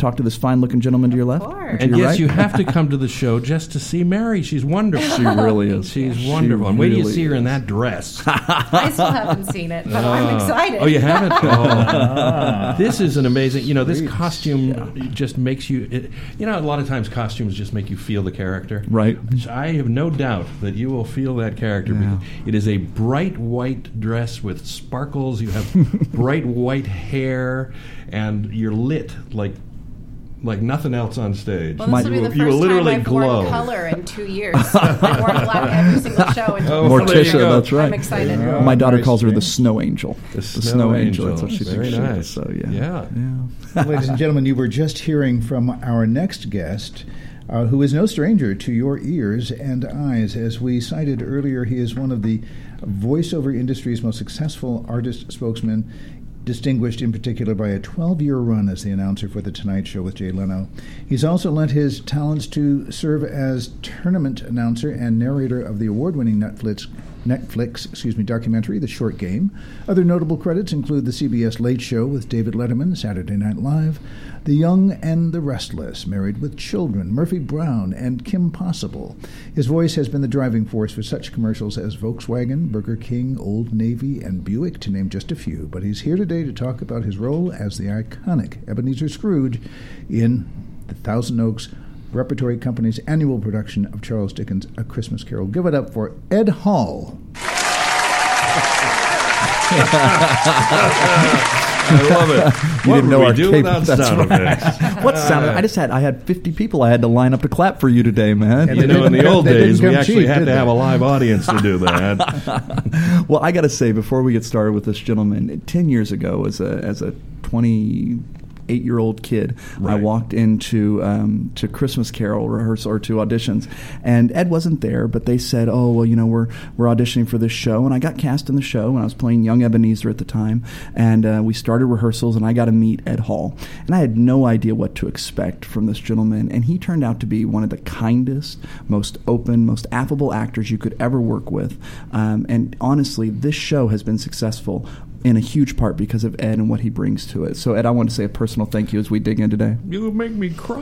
D: talk to this fine-looking gentleman to your left?
E: course.
D: To
F: And
D: your
F: yes,
D: right?
F: you have to come to the show just to see Mary. She's wonderful.
D: She really is.
F: She's wonderful. And wait till you
D: really
F: see her in
D: is.
F: that dress.
E: I still haven't seen it, but I'm excited.
F: Oh, you haven't? Oh. This is an amazing, you know, this costume just makes you, it, you know, a lot of times costumes just make you feel the character.
D: Right.
F: So I have no doubt that you will feel that character.
D: Yeah.
F: Because it is a bright white dress with sparkles. You have bright white hair, and you're lit like like nothing else on stage.
E: Well, this will be
F: you,
E: the
F: will- you will
E: first
F: literally
E: time I've
F: glow.
E: worn color in two years. I've worn black every single show in two
F: Oh,
E: years.
F: well, there you
D: Morticia,
F: go.
D: that's right.
E: I'm excited.
C: Yeah.
D: My daughter
C: Very
D: calls her the
C: strange.
D: Snow Angel.
F: The
D: Snow, Angel. That's what she
F: Very
D: thinks she
F: nice.
D: is. So yeah,
F: Yeah.
D: yeah.
C: Ladies and gentlemen, you were just hearing from our next guest, uh, who is no stranger to your ears and eyes. As we cited earlier, he is one of the voiceover industry's most successful artist spokesmen, distinguished in particular by a twelve-year run as the announcer for The Tonight Show with Jay Leno. He's also lent his talents to serve as tournament announcer and narrator of the award-winning Netflix Netflix, excuse me, documentary, The Short Game. Other notable credits include the C B S Late Show with David Letterman, Saturday Night Live, The Young and the Restless, Married with Children, Murphy Brown, and Kim Possible. His voice has been the driving force for such commercials as Volkswagen, Burger King, Old Navy, and Buick, to name just a few. But he's here today to talk about his role as the iconic Ebenezer Scrooge in the Thousand Oaks Repertory Company's annual production of Charles Dickens' A Christmas Carol. Give it up for Ed Hall.
F: I love it.
D: You
F: What
D: didn't
F: would
D: know
F: we
D: our
F: do
D: cape-
F: without
D: that's
F: sound
D: right.
F: effects?
D: What sound? I just had I had fifty people I had to line up to clap for you today, man.
C: And
F: You know, in the
C: They
F: old
C: didn't
F: days, we
C: come
F: actually
C: cheap,
F: had
C: did
F: to
C: they?
F: have a live audience to do that.
D: Well, I got to say, before we get started with this gentleman, ten years ago, as a as a twenty-eight-year-old kid, I
F: Right.
D: walked into um, to Christmas Carol rehearsal or to auditions, and Ed wasn't there, but they said, "Oh, well, you know, we're we're auditioning for this show," and I got cast in the show, and I was playing young Ebenezer at the time, and uh, we started rehearsals, and I got to meet Ed Hall, and I had no idea what to expect from this gentleman, and he turned out to be one of the kindest, most open, most affable actors you could ever work with, um, and honestly, this show has been successful in a huge part because of Ed and what he brings to it. So, Ed, I want to say a personal thank you as we dig in today.
F: You make me cry.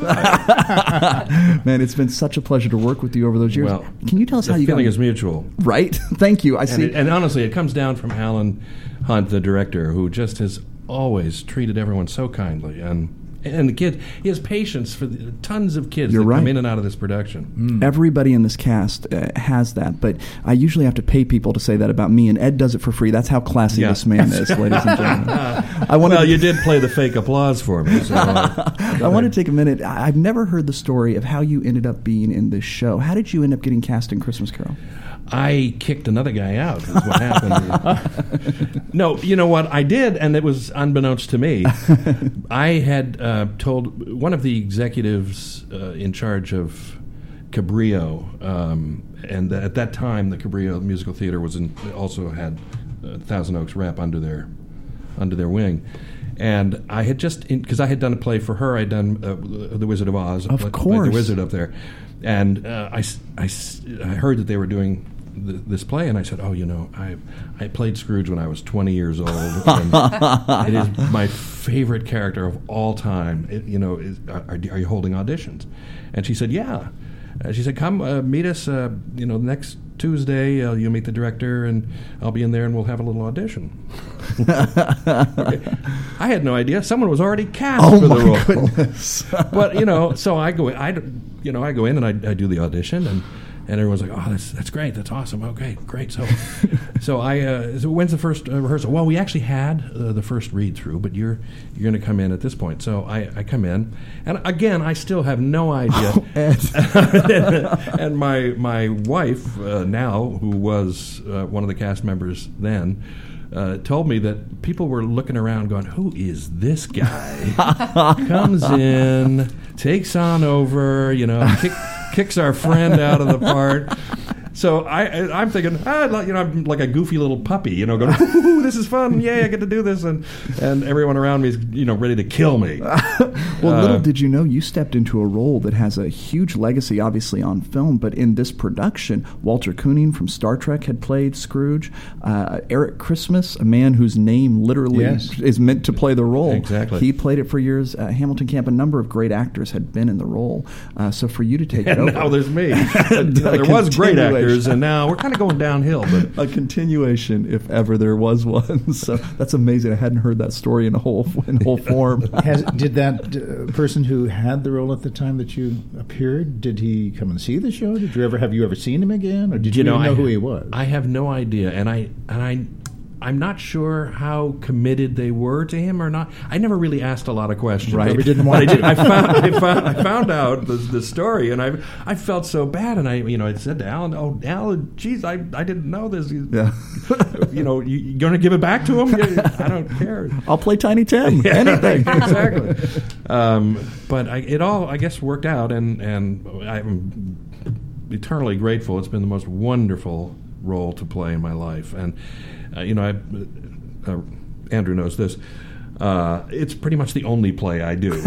D: Man, it's been such a pleasure to work with you over those years.
F: Well,
D: Can you tell us
F: the
D: how you got
F: feeling is mutual.
D: right? Thank you. I
F: And,
D: see.
F: it, and honestly, it comes down from Alan Hunt, the director, who just has always treated everyone so kindly. And and the kid, he has patience for the, tons of kids
D: You're
F: that come
D: right.
F: in and out of this production.
D: Everybody in this cast uh, has that, but I usually have to pay people to say that about me, and Ed does it for free. That's how classy
F: Yeah.
D: this man is, ladies and gentlemen. I wanted
F: Well,
D: to,
F: you did play the fake applause for me. So, uh,
D: I want to take a minute. I- I've never heard the story of how you ended up being in this show. How did you end up getting cast in Christmas Carol?
F: I kicked another guy out, is what happened. No, you know what? I did, and it was unbeknownst to me. I had uh, told one of the executives uh, in charge of Cabrillo, um, and at that time, the Cabrillo Musical Theater was in, also had uh, Thousand Oaks Rep under their under their wing. And I had just, because I had done a play for her, I'd done uh, The Wizard of Oz.
D: Of
F: played- played
D: course.
F: The Wizard up there. And uh, I, s- I s- I heard that they were doing th- this play, and I said, oh, you know, I I played Scrooge when I was twenty years old. And it is my favorite character of all time. It, you know, is, are, are you holding auditions? And she said, yeah. Uh, she said, come uh, meet us, uh, you know, next Tuesday. Uh, you'll meet the director, and I'll be in there, and we'll have a little audition. Okay. I had no idea. Someone was already cast
D: Oh
F: for the
D: my
F: role.
D: goodness!
F: But you know, so I go, I, you know, I go in and I, I do the audition, and, and everyone's like, oh, that's that's great, that's awesome, okay, great. So, so I, uh, so when's the first uh, rehearsal? Well, we actually had uh, the first read through, but you're you're going to come in at this point. So I, I come in, and again, I still have no idea.
D: Oh, Ed.
F: And my my wife uh, now, who was uh, one of the cast members then. Uh, told me that people were looking around going, who is this guy? Comes in, takes on over, you know, kick, kicks our friend out of the part. So I, I, I'm thinking, ah, like, you know, I'm like a goofy little puppy, you know, going, ooh, this is fun, yay, I get to do this, and and everyone around me is, you know, ready to kill me.
D: Well,
F: Uh,
D: little did you know, you stepped into a role that has a huge legacy, obviously, on film, but in this production, Walter Koenig from Star Trek had played Scrooge. Uh, Eric Christmas, a man whose name literally
C: Yes.
D: is meant to play the role.
F: Exactly.
D: He played it for years. Uh, Hamilton Camp, a number of great actors had been in the role. Uh, so for you to take it
F: and
D: over...
F: now there's me. You know, there was great actors, and now we're kind of going downhill. But
D: a continuation, if ever there was one. So that's amazing. I hadn't heard that story in a whole in whole form.
C: Has, did that uh, person who had the role at the time that you appeared, did he come and see the show? Did you ever have you ever seen him again, or did you, even know
F: I,
C: who he was?
F: I have no idea, and I and I. I'm not sure how committed they were to him or not. I never really asked a lot of questions.
D: Right.
C: Probably didn't
F: But
C: want
F: I, did,
C: to.
F: I found I found I found out the, the story, and I I felt so bad, and I you know I said to Alan, "Oh, Alan, geez, I, I didn't know this.
D: Yeah.
F: You know, you, you going to give it back to him? Yeah, I don't care.
D: I'll play Tiny Tim. Anything.
F: Exactly. Um, but I, it all, I guess, worked out, and and I'm eternally grateful. It's been the most wonderful role to play in my life, and uh, you know, I. Uh, Andrew knows this. Uh, it's pretty much the only play I do.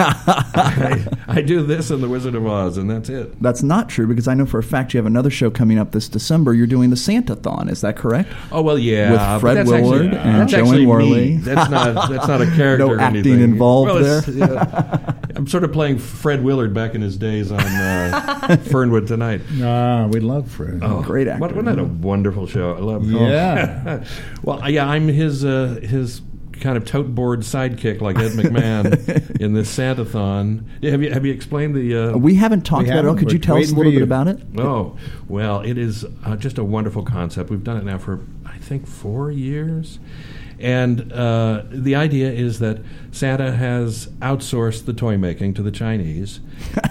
F: I, I do this and The Wizard of Oz, and that's it.
D: That's not true, because I know for a fact you have another show coming up this December. You're doing the Santa-thon. Is that correct?
F: Oh well, yeah,
D: With
F: but
D: Fred
F: that's
D: Willard
F: actually,
D: and
F: that's
D: Joanne
F: actually
D: Worley.
F: me. That's not that's not a character.
D: No
F: or
D: acting
F: anything.
D: involved
F: well, it's,
D: there?
F: yeah, I'm sort of playing Fred Willard back in his days on uh, Fernwood Tonight.
C: Ah, we love Fred.
F: Oh,
D: Great actor.
F: What, wasn't that a wonderful show? I love.
C: Yeah.
F: Well, yeah, I'm his uh, his kind of tote board sidekick like Ed McMahon in this Santathon. Yeah, have you have you explained the? Uh,
D: We haven't talked
C: We
D: about it at all.
C: haven't.
D: Could you
C: We're
D: tell us a
C: waiting
D: little
C: for
D: bit
C: you.
D: about it?
F: Oh, well, it is uh, just a wonderful concept. We've done it now for, I think, four years. And uh, the idea is that Santa has outsourced the toy making to the Chinese.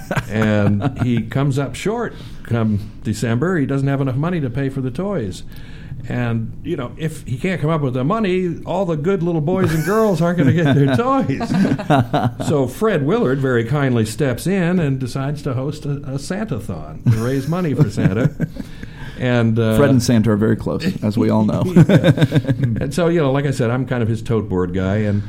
F: And he comes up short come December. He doesn't have enough money to pay for the toys. And, you know, if he can't come up with the money, all the good little boys and girls aren't going to get their toys. So Fred Willard very kindly steps in and decides to host a, a Santathon to raise money for Santa. And uh,
D: Fred and Santa are very close, as we all know.
F: and so, you know, like I said, I'm kind of his tote board guy. And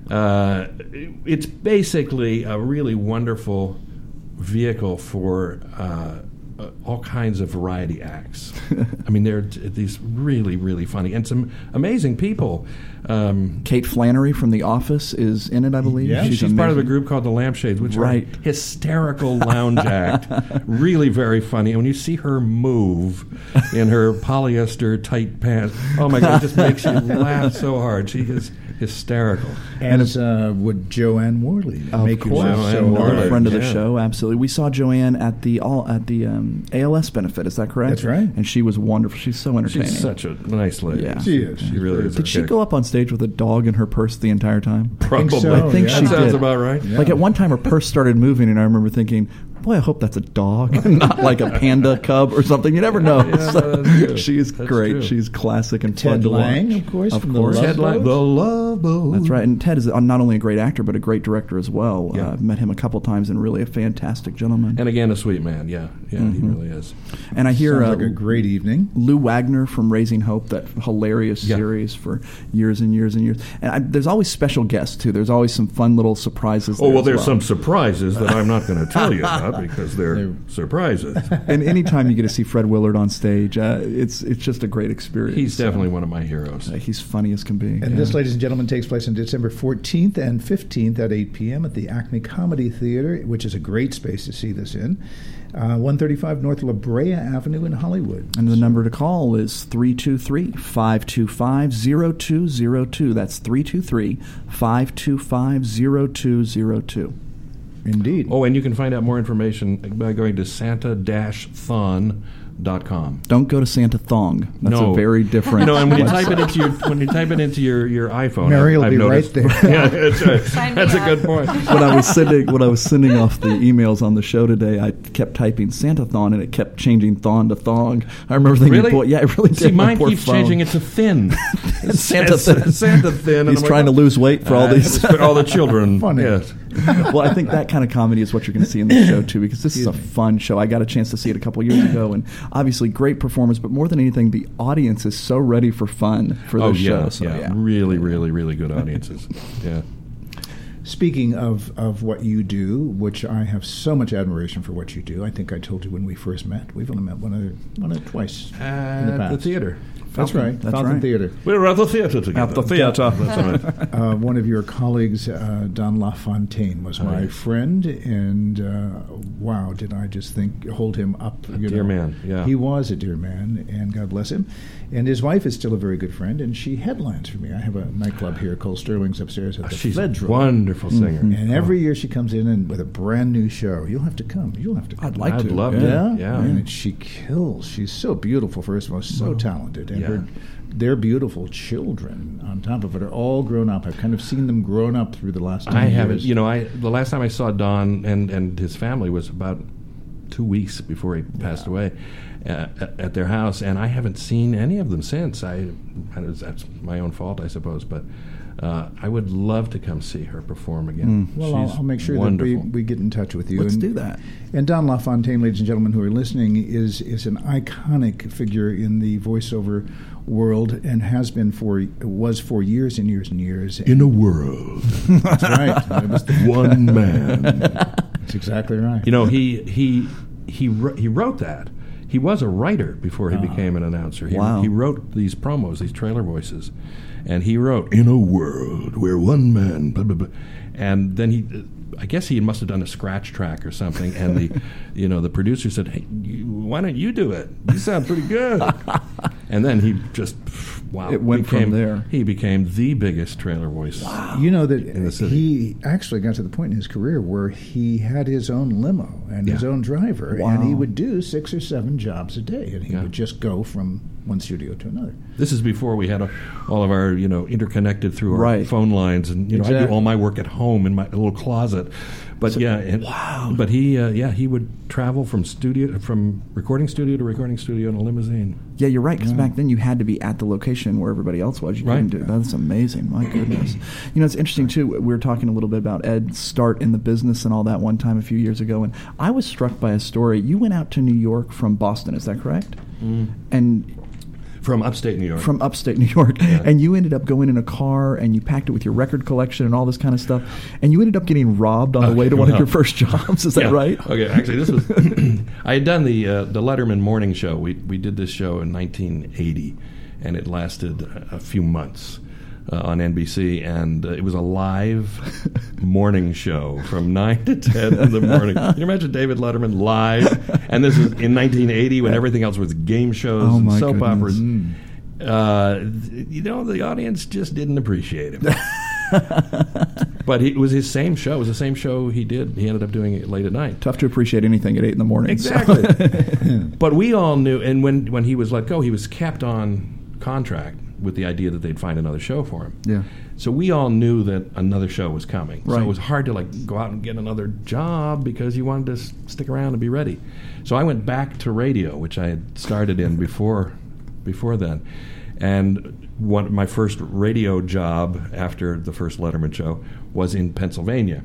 F: uh, it's basically a really wonderful vehicle for uh, uh, all kinds of variety acts. I mean, they're t- these really, really funny and some amazing people. Um,
D: Kate Flannery from The Office is in it, I believe.
C: Yeah.
F: she's
D: amazing.
F: part of a group called the Lampshades, which
D: Right.
F: are hysterical lounge act, really very funny. And when you see her move in her polyester tight pants, oh my God, it just makes you laugh so hard. She is hysterical.
C: As uh, would Joanne Worley.
D: Of
C: make you
D: course,
C: laugh so
F: Joanne
C: hard.
F: Worley.
D: a friend of the
F: Yeah.
D: show. Absolutely, we saw Joanne at the all at the um, A L S benefit. Is that correct?
C: That's right.
D: And she was wonderful. She's so entertaining.
F: She's such a nice lady.
D: Yeah.
C: She is.
F: She really is.
D: Did she go up on stage with a dog in her purse the entire time?
F: Probably.
C: so,
D: I think
C: yeah.
D: she
F: That sounds
D: did.
F: about right.
C: Yeah.
D: Like at one time, her purse started moving, and I remember thinking, "Boy, I hope that's a dog, not like a panda cub or something." You never know.
F: Yeah,
D: So,
F: that's true.
D: she's
F: That's
D: great.
F: true.
D: She's classic and
C: Ted
D: fun to
C: Lang,
D: watch.
C: of course,
D: Of
C: from the
D: course.
C: Love
F: Ted Lang,
C: Boat.
F: the Love Boat.
D: That's right. And Ted is uh, not only a great actor, but a great director as well.
F: Yeah.
D: Uh, I've met him a couple times, and really a fantastic gentleman.
F: And again, a sweet man. Yeah, yeah, he really is.
D: And I hear
C: Sounds
D: uh,
C: like a great evening.
D: Lou Wagner from Raising Hope, that hilarious
F: Yeah.
D: series for years and years and years. And I, there's always special guests, too. There's always some fun little surprises
F: Oh,
D: there
F: well,
D: as
F: there's some surprises that I'm not going to tell you about because they're
C: They're-
F: surprises.
D: And anytime you get to see Fred Willard on stage, uh, it's it's just a great experience.
F: He's definitely one of my heroes.
D: Uh, he's funny as can be.
C: And
D: yeah.
C: this, ladies and gentlemen, takes place on December fourteenth and fifteenth at eight p.m. at the Acme Comedy Theater, which is a great space to see this in. Uh, one thirty-five North La Brea Avenue in Hollywood.
D: And the number to call is three two three, five two five, zero two zero two. That's three two three, five two five, zero two zero two.
C: Indeed.
F: Oh, and you can find out more information by going to santa dash thon dot com.
D: Don't go to Santa Thong. That's
F: No.
D: a very different.
F: You know, and when you
D: website.
F: type it into your when you type it into your, your iPhone,
C: Mary will
F: I've
C: be
F: noticed,
C: right there.
F: Yeah, that's right.
E: Sign me
F: That's a
E: up.
F: good point.
D: when I was sending when I was sending off the emails on the show today, I kept typing Santathon and it kept changing thon to thong. I remember thinking,
F: Really?
D: boy, yeah, it really did.
F: See,
D: my
F: mine
D: poor
F: keeps
D: phone.
F: changing it to thin.
D: Santa
F: It's-
D: thin.
F: Santa thin. and
D: He's
F: I'm like,
D: trying to lose weight for all
F: uh,
D: these.
F: for all the children.
C: Funny.
F: Yes.
D: Well, I think that kind of comedy is what you're going to see in the show, too, because this is a fun show. I got a chance to see it a couple years ago, and obviously great performance, but more than anything, the audience is so ready for fun for this
F: oh, yeah,
D: show. So,
F: yeah,
D: yeah,
F: really, really, really good audiences. Yeah.
C: Speaking of, of what you do, which I have so much admiration for what you do. I think I told you when we first met. We've only met one other, one or twice
F: At
C: in the past.
F: the theater.
C: That's
D: Fountain.
C: right,
D: That's
C: Fountain
D: right.
C: Theater.
F: We were at the theater together.
D: At the theater.
F: That's right.
C: Uh, one of your colleagues, uh, Don LaFontaine, was my
F: yeah.
C: friend, and uh, wow, did I just think hold him up?
F: A
C: you
F: dear
C: know.
F: man, yeah.
C: He was a dear man, and God bless him. And his wife is still a very good friend, and she headlines for me. I have a nightclub here, Cole Sterling's upstairs at the
F: She's
C: Federal.
F: a wonderful singer.
C: And every year she comes in and with a brand new show. You'll have to come. You'll have to come.
D: I'd like
F: I'd
D: to.
F: love
D: yeah.
F: to.
C: Yeah,
F: Yeah.
C: And she kills. She's so beautiful, first of all, so talented. And
F: yeah.
C: her, their beautiful children, on top of it, are all grown up. I've kind of seen them grown up through the last ten
F: I
C: years.
F: haven't. You know, I the last time I saw Don and, and his family was about two weeks before he passed away uh, at, at their house, and I haven't seen any of them since. I, I that's my own fault, I suppose, but uh, I would love to come see her perform again.
C: Well, I'll,
F: She's
C: I'll make sure
F: wonderful.
C: that we, we get in touch with you.
D: Let's
C: and,
D: do that.
C: And Don LaFontaine, ladies and gentlemen who are listening, is is an iconic figure in the voiceover world and has been for was for years and years and years.
F: In a world,
C: That's right. It was the-
F: one man.
C: That's exactly right.
F: You know, he he he wr- he wrote that. He was a writer before he became an announcer. He,
D: Wow.
F: he wrote these promos, these trailer voices, and he wrote "In a world where one man," blah, blah, blah. And then he, I guess he must have done a scratch track or something, and the, you know, the producer said, "Hey, you, why don't you do it? You sound pretty good." And then he just, wow,
D: It went from
F: became,
D: there.
F: He became the biggest trailer voice.
C: You know that
F: In the city.
C: he actually got to the point in his career where he had his own limo and his
F: Yeah.
C: own driver,
D: Wow.
C: and he would do six or seven jobs a day, and he
F: Yeah.
C: would just go from one studio to another.
F: This is before we had a, all of our, you know, interconnected through our
D: Right.
F: phone lines, and you know, I do
C: Exactly.
F: all my work at home in my little closet. But yeah, and, wow. But he, uh, yeah, he would travel from studio, from recording studio to recording studio in a limousine.
D: Yeah, you're right, because back then you had to be at the location where everybody else was. You
F: Right.
D: couldn't do That's amazing. My goodness. You know, it's interesting, too. We were talking a little bit about Ed's start in the business and all that one time a few years ago, and I was struck by a story. You went out to New York from Boston, is that correct? Mm. And
F: From upstate New York.
D: from upstate New York, and you ended up going in a car and you packed it with your record collection and all this kind of stuff, and you ended up getting robbed on the way to one of
F: well.
D: your first jobs. Is that
F: Yeah.
D: right?
F: Okay, actually, this was I had done the uh, the Letterman morning show. We we did this show in nineteen eighty, and it lasted a, a few months uh, on N B C, and uh, it was a live morning show from nine to ten in the morning. Can you imagine David Letterman live? And this is in nineteen eighty when everything else was game shows
D: Oh,
F: and
D: my
F: soap
D: goodness.
F: operas. Uh, th- you know, the audience just didn't appreciate him. But he, it was his same show. It was the same show he did. He ended up doing it late at night.
D: Tough to appreciate anything at eight in the morning. so-
F: Exactly. But we all knew, and when, when he was let go, he was kept on contract with the idea that they'd find another show for him.
D: Yeah.
F: So we all knew that another show was coming. So
D: Right.
F: it was hard to like go out and get another job because you wanted to s- stick around and be ready. So I went back to radio, which I had started in before before then. And one, my first radio job after the first Letterman show was in Pennsylvania.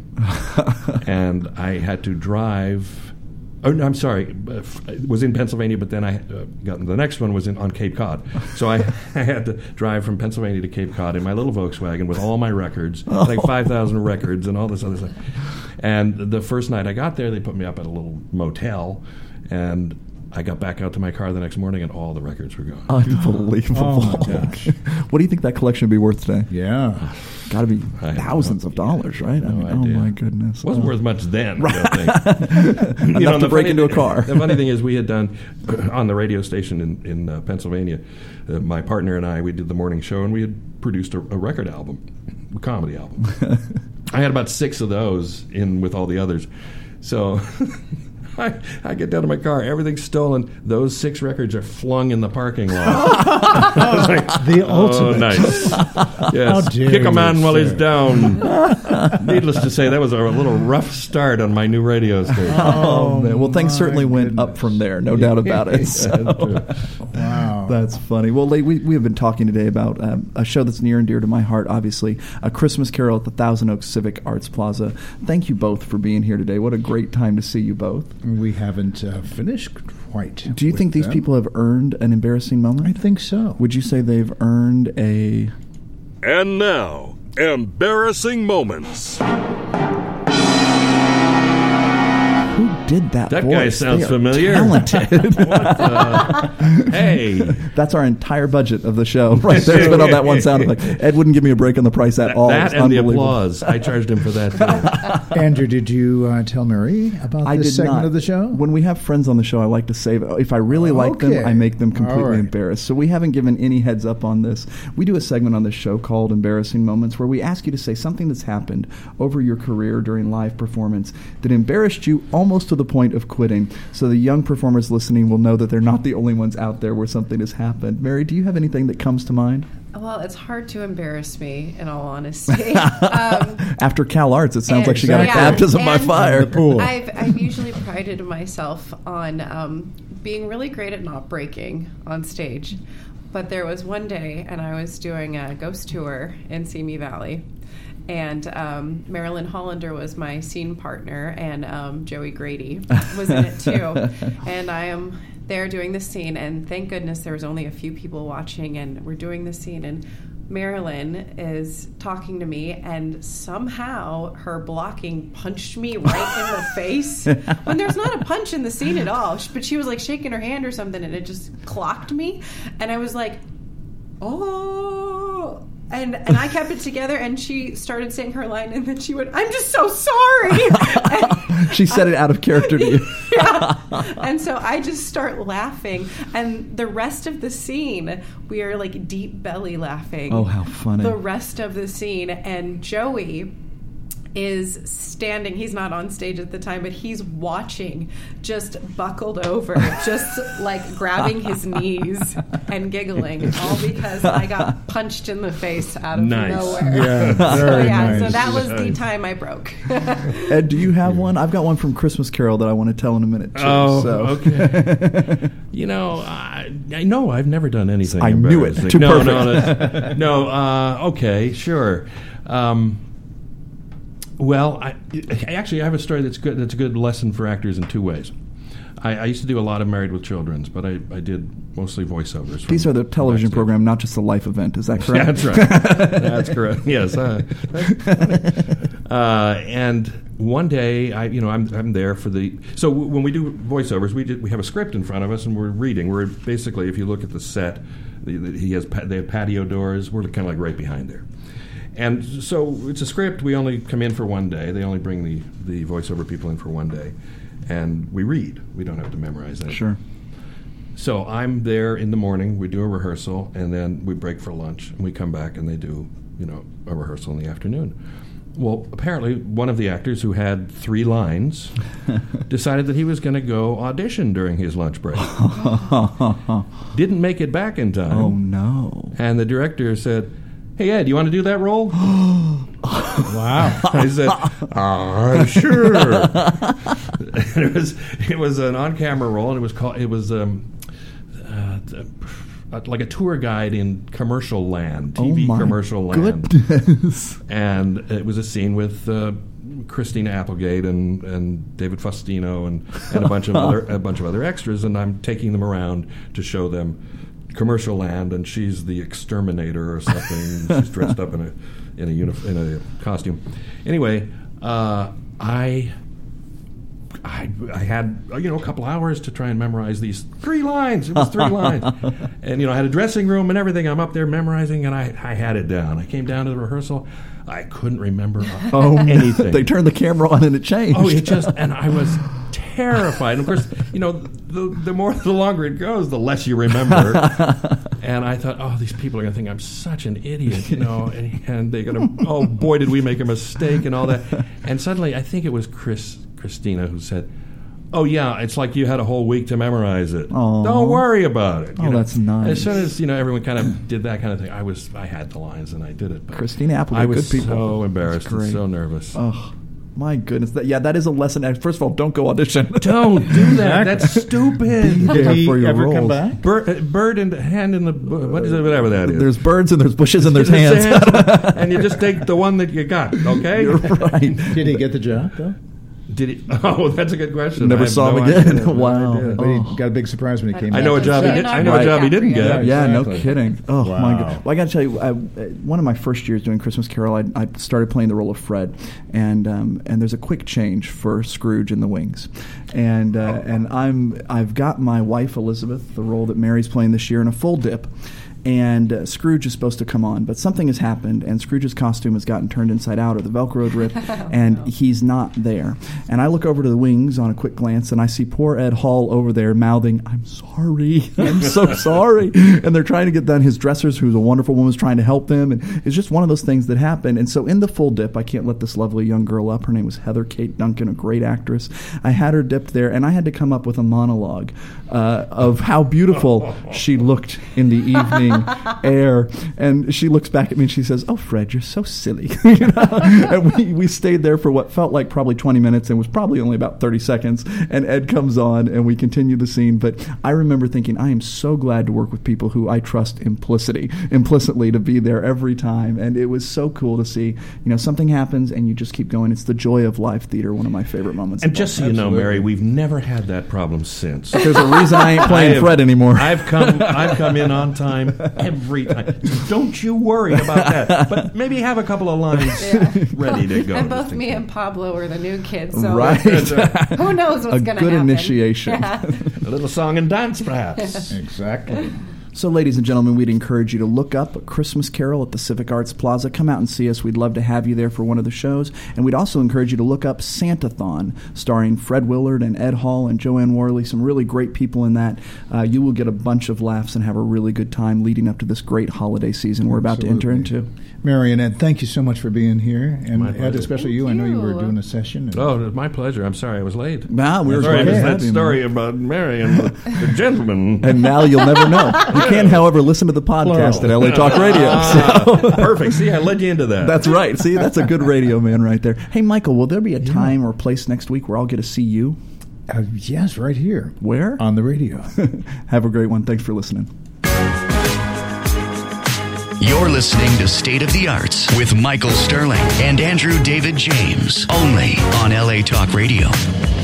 F: And I had to drive. Oh, no, I'm sorry. uh, f- It was in Pennsylvania, but then I uh, got the next one was in on Cape Cod. So I, I had to drive from Pennsylvania to Cape Cod in my little Volkswagen with all my records, like five thousand records and all this other stuff. And the first night I got there, they put me up at a little motel, and I got back out to my car the next morning, and all the records were gone.
D: Unbelievable.
C: Oh, my gosh.
D: What do you think that collection would be worth today?
C: Yeah.
D: Got to be
F: I have
D: thousands
F: no-
D: of dollars, right? I
F: no
D: mean,
F: idea.
D: oh my goodness.
F: Wasn't
D: Oh.
F: worth much then. I don't think.
D: Enough to
F: the
D: break
F: funny
D: into a
F: thing-
D: car.
F: The funny thing is, we had done on the radio station in in uh, Pennsylvania. Uh, my partner and I, we did the morning show, and we had produced a, a record album, a comedy album. I had about six of those in with all the others. So I, I get down to my car, everyth's stolen. Those six records are flung in the parking lot. I was like,
C: The
F: oh,
C: ultimate.
F: nice.
C: How
F: Yes,
C: dare
F: kick a
C: you,
F: man while he's
C: sir.
F: down. Needless to say, that was a little rough start on my new radio station.
D: Oh, man. Well, things
C: my
D: certainly went
C: goodness.
D: up from there, no doubt about it.
F: That's
D: So.
F: true.
C: Wow.
D: That's funny. Well, Lee, we, we have been talking today about um, a show that's near and dear to my heart, obviously, A Christmas Carol at the Thousand Oaks Civic Arts Plaza. Thank you both for being here today. What a great time to see you both.
C: We haven't uh, finished quite.
D: Do you
C: with
D: think these
C: them.
D: people have earned an embarrassing moment?
C: I think so.
D: Would you say they've earned a...
G: And now, embarrassing moments.
D: Who did that
F: That
D: voice?
F: guy sounds
D: They are
F: familiar.
D: Talented.
F: Hey.
D: That's our entire budget of the show right there. Spent on that one sound effect. Ed wouldn't give me a break on the price at all.
F: That
D: It's
F: and the
D: unbelievable.
F: applause. I charged him for that, too.
C: Andrew, did you uh, tell Mary about
D: I
C: this
D: did
C: segment
D: not.
C: of the show?
D: When we have friends on the show, I like to save. If I really like
C: Okay.
D: them, I make them completely
C: All right.
D: embarrassed. So we haven't given any heads up on this. We do a segment on this show called Embarrassing Moments, where we ask you to say something that's happened over your career during live performance that embarrassed you almost to the point of quitting. So the young performers listening will know that they're not the only ones out there where something has happened. Mary, do you have anything that comes to mind?
E: Well, it's hard to embarrass me, in all honesty. Um,
D: After Cal Arts, it sounds
E: And-
D: like she got a
E: yeah,
D: baptism by
E: and
D: fire.
C: The pool.
E: I've, I've usually prided myself on um, being really great at not breaking on stage. But there was one day, and I was doing a ghost tour in Simi Valley, and um, Marilyn Hollander was my scene partner, and um, Joey Grady was in it too. And I am there doing the scene, and thank goodness there was only a few people watching, and we're doing the scene, and Marilyn is talking to me, and somehow her blocking punched me right in the face when there's not a punch in the scene at all. But she was like shaking her hand or something, and it just clocked me, and I was like, oh. And and I kept it together, and she started saying her line, and then she went, "I'm just so sorry." And
D: She said it out of character to you.
E: yeah. And so I just start laughing, and the rest of the scene, we are like deep belly laughing.
D: Oh, how funny.
E: The rest of the scene, and Joey is standing, he's not on stage at the time, but he's watching, just buckled over, just like grabbing his knees and giggling, all because I got punched in the face out of
F: Nice.
E: nowhere.
C: Yeah,
E: So
C: very
E: yeah, so
C: nice.
E: that was the
F: Nice.
E: time I broke.
D: Ed, do you have one? I've got one from Christmas Carol that I want to tell in a minute, too.
F: Oh,
D: so.
F: okay. You know, I, I know I've never done anything.
D: I knew it.
F: embarrassing.
D: Too
F: no,
D: perfect.
F: no, that's- no. Uh, okay, sure. Um, well, I, I actually I have a story that's good. That's a good lesson for actors in two ways. I, I used to do a lot of Married with Children's, but I, I did mostly voiceovers. from-
D: These are the
F: from
D: television
F: backstage.
D: program, not just a life event. Is that correct?
F: That's right. That's correct. Yes. Uh, uh, and one day, I, you know, I'm I'm there for the. So w- when we do voiceovers, we did, we have a script in front of us, and we're reading. We're basically, if you look at the set, the, the, he has pa- they have patio doors. We're kind of like right behind there. And so it's a script. We only come in for one day. They only bring the the voiceover people in for one day, and we read. We don't have to memorize anything.
D: Sure.
F: So I'm there in the morning. We do a rehearsal, and then we break for lunch, and we come back, and they do, you know, a rehearsal in the afternoon. Well, apparently, one of the actors who had three lines decided that he was going to go audition during his lunch break. Didn't make it back in time.
D: Oh, no.
F: And the director said, "Hey, Ed, you want to do that role?"
C: Wow.
F: I said, "Ah, sure." And it was it was an on-camera role, and it was called it was um, uh, uh, like a tour guide in commercial land, T V
D: oh my
F: commercial land,
D: goodness.
F: and it was a scene with uh, Christina Applegate and, and David Faustino and, and a bunch of other a bunch of other extras, and I'm taking them around to show them commercial land, and she's the exterminator or something. She's dressed up in a in a unif- in a costume. Anyway, uh, I. I, I had you know a couple hours to try and memorize these three lines. It was three lines, and you know I had a dressing room and everything. I'm up there memorizing, and I, I had it down. I came down to the rehearsal. I couldn't remember
D: Oh,
F: anything.
D: They turned the camera on and it changed.
F: Oh, it just and I was terrified. And of course, you know, the the more the longer it goes, the less you remember. And I thought, oh, these people are going to think I'm such an idiot, you know, and, and they're going to, oh, boy, did we make a mistake and all that. And suddenly, I think it was Chris Christina who said, Oh, yeah, it's like you had a whole week to memorize it.
D: Aw.
F: Don't worry about it. You
D: Oh,
F: know?
D: that's nice.
F: As soon as, you know, everyone kind of did that kind of thing, I was, I had the lines and I did it. But
D: Christina Applegate,
F: I was
D: good people.
F: so embarrassed
D: That's
F: and
D: great.
F: so nervous.
D: Oh, my goodness. That, yeah, that is a lesson. First of all, don't go audition.
F: Don't do that. That's stupid.
D: Did he
C: for your
H: ever come
C: roles.
H: back?
F: Bird, uh, bird in the hand in the bu- what is it? Whatever that is.
D: There's birds and there's bushes and there's
F: There's
D: hands.
F: and you just take the one that you got. Okay.
D: You're right.
H: Did he get the job, though?
F: Did he? Oh, that's a good question.
D: Never
F: I have
D: saw
F: no
D: him again.
F: idea. No
D: Wow.
F: idea.
C: But
D: Oh.
C: he got a big surprise when he came
F: I
C: back.
F: know a job he
E: Right.
F: did. I know a job he didn't get.
D: Yeah, no
H: Exactly.
D: kidding. Oh my
H: Wow.
D: god! Well, I got to tell you, I, uh, one of my first years doing Christmas Carol, I, I started playing the role of Fred, and um, and there's a quick change for Scrooge in the wings, and uh, and I'm I've got my wife Elizabeth, the role that Mary's playing this year, in a full dip. And uh, Scrooge is supposed to come on, but something has happened, and Scrooge's costume has gotten turned inside out, or the Velcro ripped, and he's not there. And I look over to the wings on a quick glance, and I see poor Ed Hall over there mouthing, "I'm sorry, I'm so sorry." And they're trying to get done. His dressers, who's a wonderful woman, is trying to help them, and it's just one of those things that happen. And so in the full dip, I can't let this lovely young girl up. Her name was Heather Kate Duncan, a great actress. I had her dipped there, and I had to come up with a monologue uh, of how beautiful she looked in the evening air. And she looks back at me and she says, "Oh, Fred, you're so silly." You know? And we, we stayed there for what felt like probably twenty minutes and was probably only about thirty seconds. And Ed comes on and we continue the scene. But I remember thinking, I am so glad to work with people who I trust implicitly, implicitly to be there every time. And it was so cool to see, you know, something happens and you just keep going. It's the joy of live theater, one of my favorite moments.
F: And
D: of
F: just so
D: all
F: you
D: time.
F: know, Mary, we've never had that problem since.
D: There's a reason I ain't playing
F: I have-
D: Fred anymore.
F: I've come, I've come in on time every time. So don't you worry about that. But maybe have a couple of lines
E: Yeah.
F: ready to go.
E: And both
F: just in
E: me
F: case.
E: and Pablo are the new kids, so
D: Right.
E: who knows what's
D: A
E: going to
D: good
E: happen.
D: initiation.
E: Yeah.
F: A little song and dance, perhaps.
C: Exactly.
D: So, ladies and gentlemen, we'd encourage you to look up A Christmas Carol at the Civic Arts Plaza. Come out and see us. We'd love to have you there for one of the shows. And we'd also encourage you to look up Santathon, starring Fred Willard and Ed Hall and Joanne Worley, some really great people in that. Uh, you will get a bunch of laughs and have a really good time leading up to this great holiday season we're about to enter
C: Absolutely.
D: into.
C: Mary and Ed, thank you so much for being here. And
F: My
C: Ed,
F: pleasure.
C: especially
E: Thank
C: you, I know you were
E: you.
C: doing a session. And
F: Oh, it was my pleasure. I'm sorry I was late.
D: Nah, we were
F: Sorry,
D: glad
F: it
D: to
F: was
D: have
F: that
D: you,
F: story
D: man.
F: about Mary and the, the gentleman.
D: And now you'll never know. You can, however, listen to the podcast at L A Talk Radio.
F: Ah, perfect. See, I led you into that.
D: That's right. See, that's a good radio man right there. Hey, Michael, will there be a time or place next week where I'll get to see you?
C: uh, yes, right here
D: Where?
C: on the radio.
D: Have a great one. Thanks for listening.
B: You're listening to State of the Arts with Michael Sterling and Andrew David James, only on L A Talk Radio.